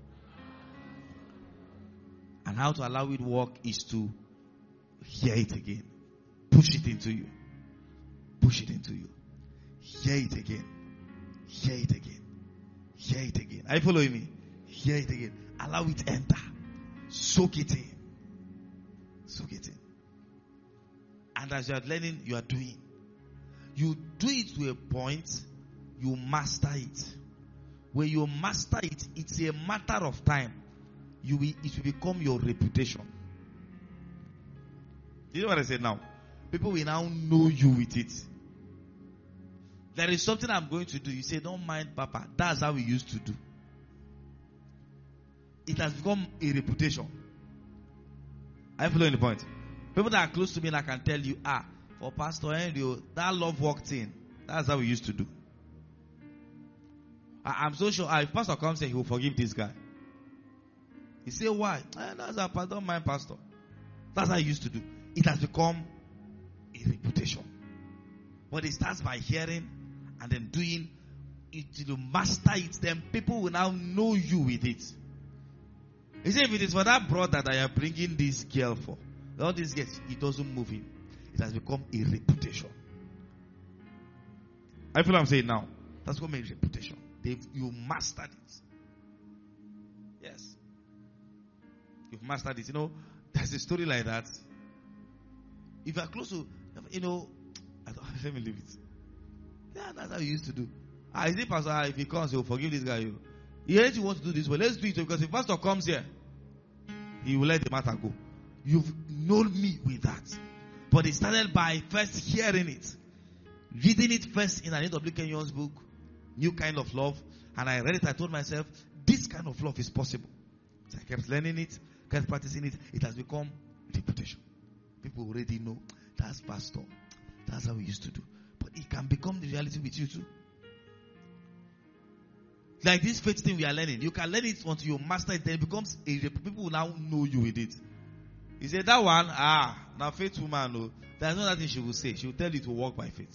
And how to allow it work is to hear it again. Push it into you. Push it into you. Hear it again. Hear it again. Hear it again. Are you following me? Hear it again. Allow it enter. Soak it in. Soak it in. And as you are learning, you are doing. You do it to a point, you master it. When you master it, it's a matter of time. You will, it will become your reputation. You know what I said now? People will now know you with it. There is something I'm going to do. You say, don't mind, Papa. That's how we used to do. It has become a reputation. Are you following the point? People that are close to me, I can tell you, ah, for Pastor Henry, that love walked in. That's how we used to do. I, I'm so sure, ah, if Pastor comes here, he will forgive this guy. He say, why? Eh, that's how Pastor, don't mind, Pastor. That's how he used to do. It has become a reputation. But it starts by hearing and then doing it to master it. Then people will now know you with it. He said, if it is for that brother that I am bringing this girl for, all these girls, it doesn't move him. It has become a reputation. I feel what I'm saying now. That's what makes reputation. They've, you mastered it. Yes. You've mastered it. You know, there's a story like that. If you are close to, you know, I don't, let me leave it. Yeah, that's how you used to do. Ah, is it Pastor? If he comes, he'll forgive this guy. You. He really wants to do this, but let's do it because if Pastor comes here, he will let the matter go. You've known me with that. But it started by first hearing it. Reading it first in an A W Kenyon's book, New Kind of Love. And I read it, I told myself, this kind of love is possible. So I kept learning it, kept practicing it. It has become reputation. People already know, that's Pastor. That's how we used to do. But it can become the reality with you too. Like this faith thing we are learning. You can learn it until you master it. Then it becomes a, people will now know you with it. He said that one, ah, now faith woman, no. There's no other thing she will say. She will tell you to walk by faith.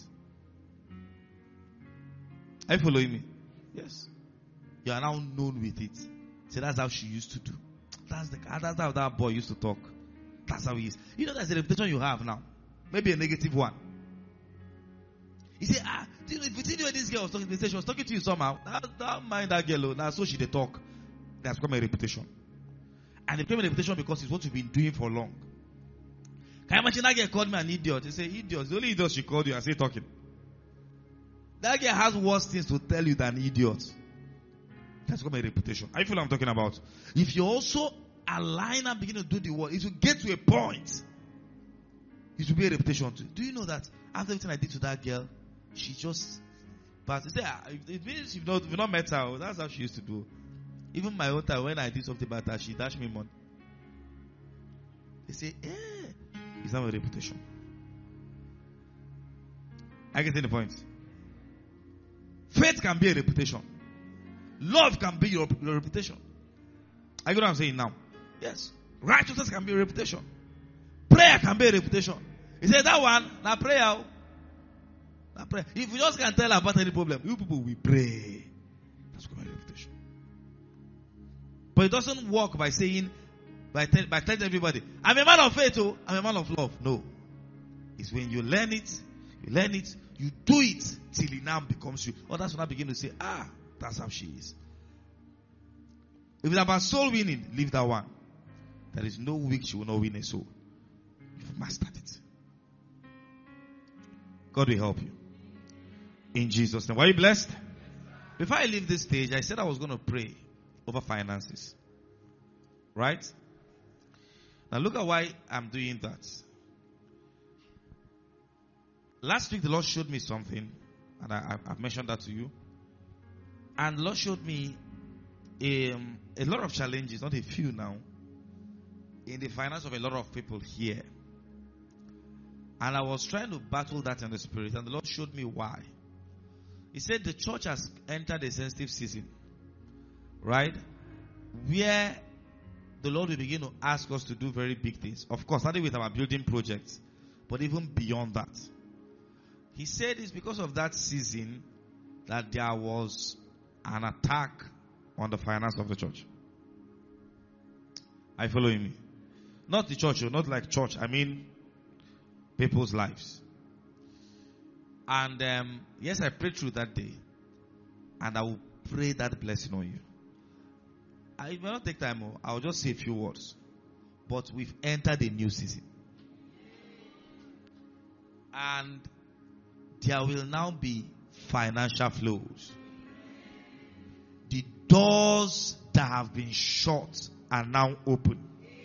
Are you following me? Yes. You are now known with it. So that's how she used to do. That's the that's how that boy used to talk. That's how he is. You know, that's the reputation you have now. Maybe a negative one. He said, ah, Do you know, if you see the way this girl was talking, she was talking to you somehow. Don't mind that girl. Now, so she they talk. That's become a reputation. And it became a reputation because it's what you've been doing for long. Can you imagine that girl called me an idiot? They say, idiot. The only idiot she called you and say talking. That girl has worse things to tell you than idiot. That's become a reputation. I feel what I'm talking about. If you also align and begin to do the work, it will get to a point. It will be a reputation too. Do you know that after everything I did to that girl, she just, but they say, it means you've not, you've not met her. That's how she used to do. Even my own time, when I did something about her, she dashed me money. They say, eh, it's not a reputation. I get the point. Faith can be a reputation. Love can be your, your reputation. I get what I'm saying now. Yes. Righteousness can be a reputation. Prayer can be a reputation. He said that one, now prayer. Now prayer. If you just can't tell about any problem, you people will pray. That's called a reputation. But it doesn't work by saying, by, tell, by telling everybody, I'm a man of faith, oh, I'm a man of love. No. It's when you learn it, you learn it, you do it till it now becomes you. Oh, that's when I begin to say, ah, that's how she is. If it's about soul winning, leave that one. There is no week she will not win a soul. You've mastered it. God will help you. In Jesus' name. Were you blessed? Before I leave this stage, I said I was going to pray over finances. Right? Now look at why I'm doing that. Last week the Lord showed me something, and I, I've mentioned that to you. And the Lord showed me um, a lot of challenges, not a few now, in the finance of a lot of people here. And I was trying to battle that in the spirit, and the Lord showed me why. He said the church has entered a sensitive season, right? Where the Lord will begin to ask us to do very big things. Of course, not with our building projects, but even beyond that. He said it's because of that season that there was an attack on the finance of the church. Are you following me? Not the church, not like church. I mean, people's lives. And um, yes, I prayed through that day. And I will pray that blessing on you. I will not take time. I will just say a few words. But we've entered a new season. And there will now be financial flows. The doors that have been shut are now open.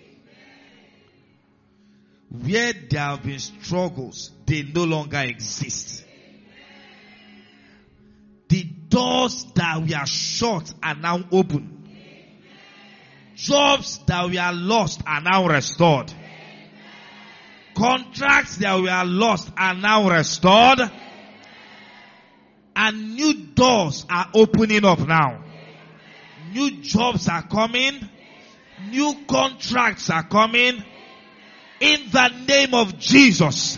Where there have been struggles, they no longer exist. The doors that were shut are now open. Jobs that were lost are now restored. Contracts that were lost are now restored. And new doors are opening up now. New jobs are coming. New contracts are coming. In the name of Jesus.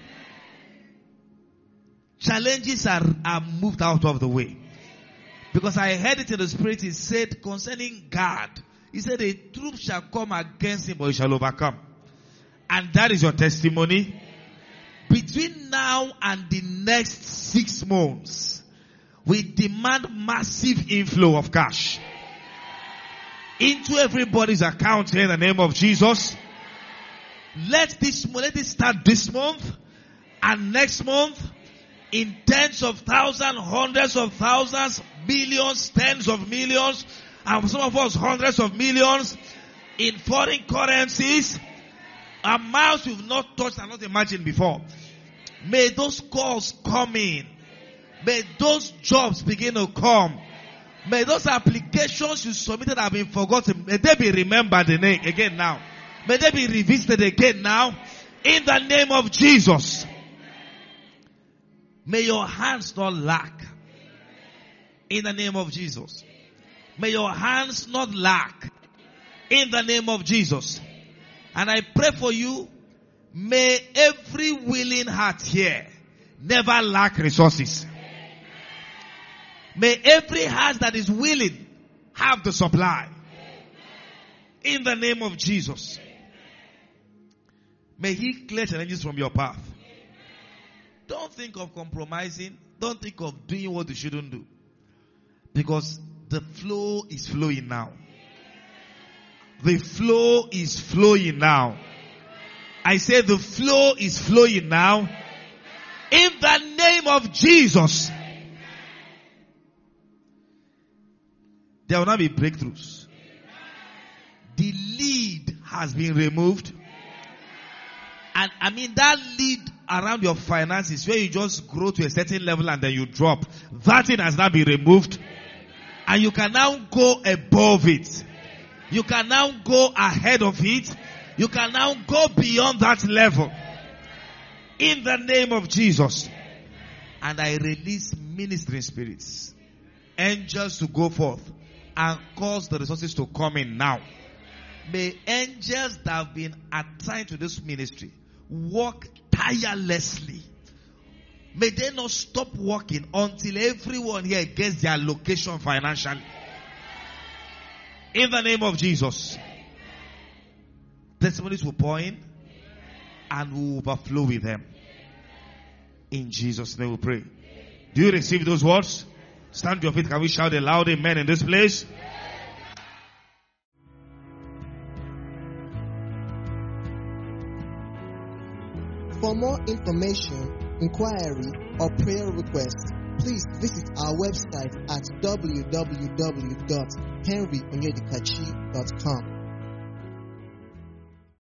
Challenges are, are moved out of the way. Because I heard it in the spirit. He said concerning God. He said a troop shall come against him, but he shall overcome. And that is your testimony. Between now and the next six months, we demand massive inflow of cash into everybody's account here in the name of Jesus. Let this, let it start this month and next month in tens of thousands, hundreds of thousands, millions, tens of millions, and some of us hundreds of millions in foreign currencies, amounts we've not touched and not imagined before. May those calls come in. May those jobs begin to come. May those applications you submitted have been forgotten. May they be remembered again now. May they be revisited again now. In the name of Jesus. May your hands not lack. In the name of Jesus. May your hands not lack. In the name of Jesus. And I pray for you. May every willing heart here never lack resources. May every heart that is willing have the supply. In the name of Jesus. May He clear challenges from your path. Don't think of compromising. Don't think of doing what you shouldn't do. Because the flow is flowing now. The flow is flowing now. I say the flow is flowing now. In the name of Jesus. There will not be breakthroughs. The lead has been removed. And I mean that lead around your finances where you just grow to a certain level and then you drop. That thing has now been removed. And you can now go above it. You can now go ahead of it. You can now go beyond that level. In the name of Jesus. And I release ministering spirits. Angels to go forth and cause the resources to come in now. May angels that have been assigned to this ministry work tirelessly. May they not stop working until everyone here gets their location financially. In the name of Jesus. Testimonies will pour in and will overflow with them. In Jesus' name we pray. Do you receive those words? Stand to your feet. Can we shout a loud amen in this place? For more information, inquiry, or prayer requests, please visit our website at w w w dot henry onyedikachi dot com.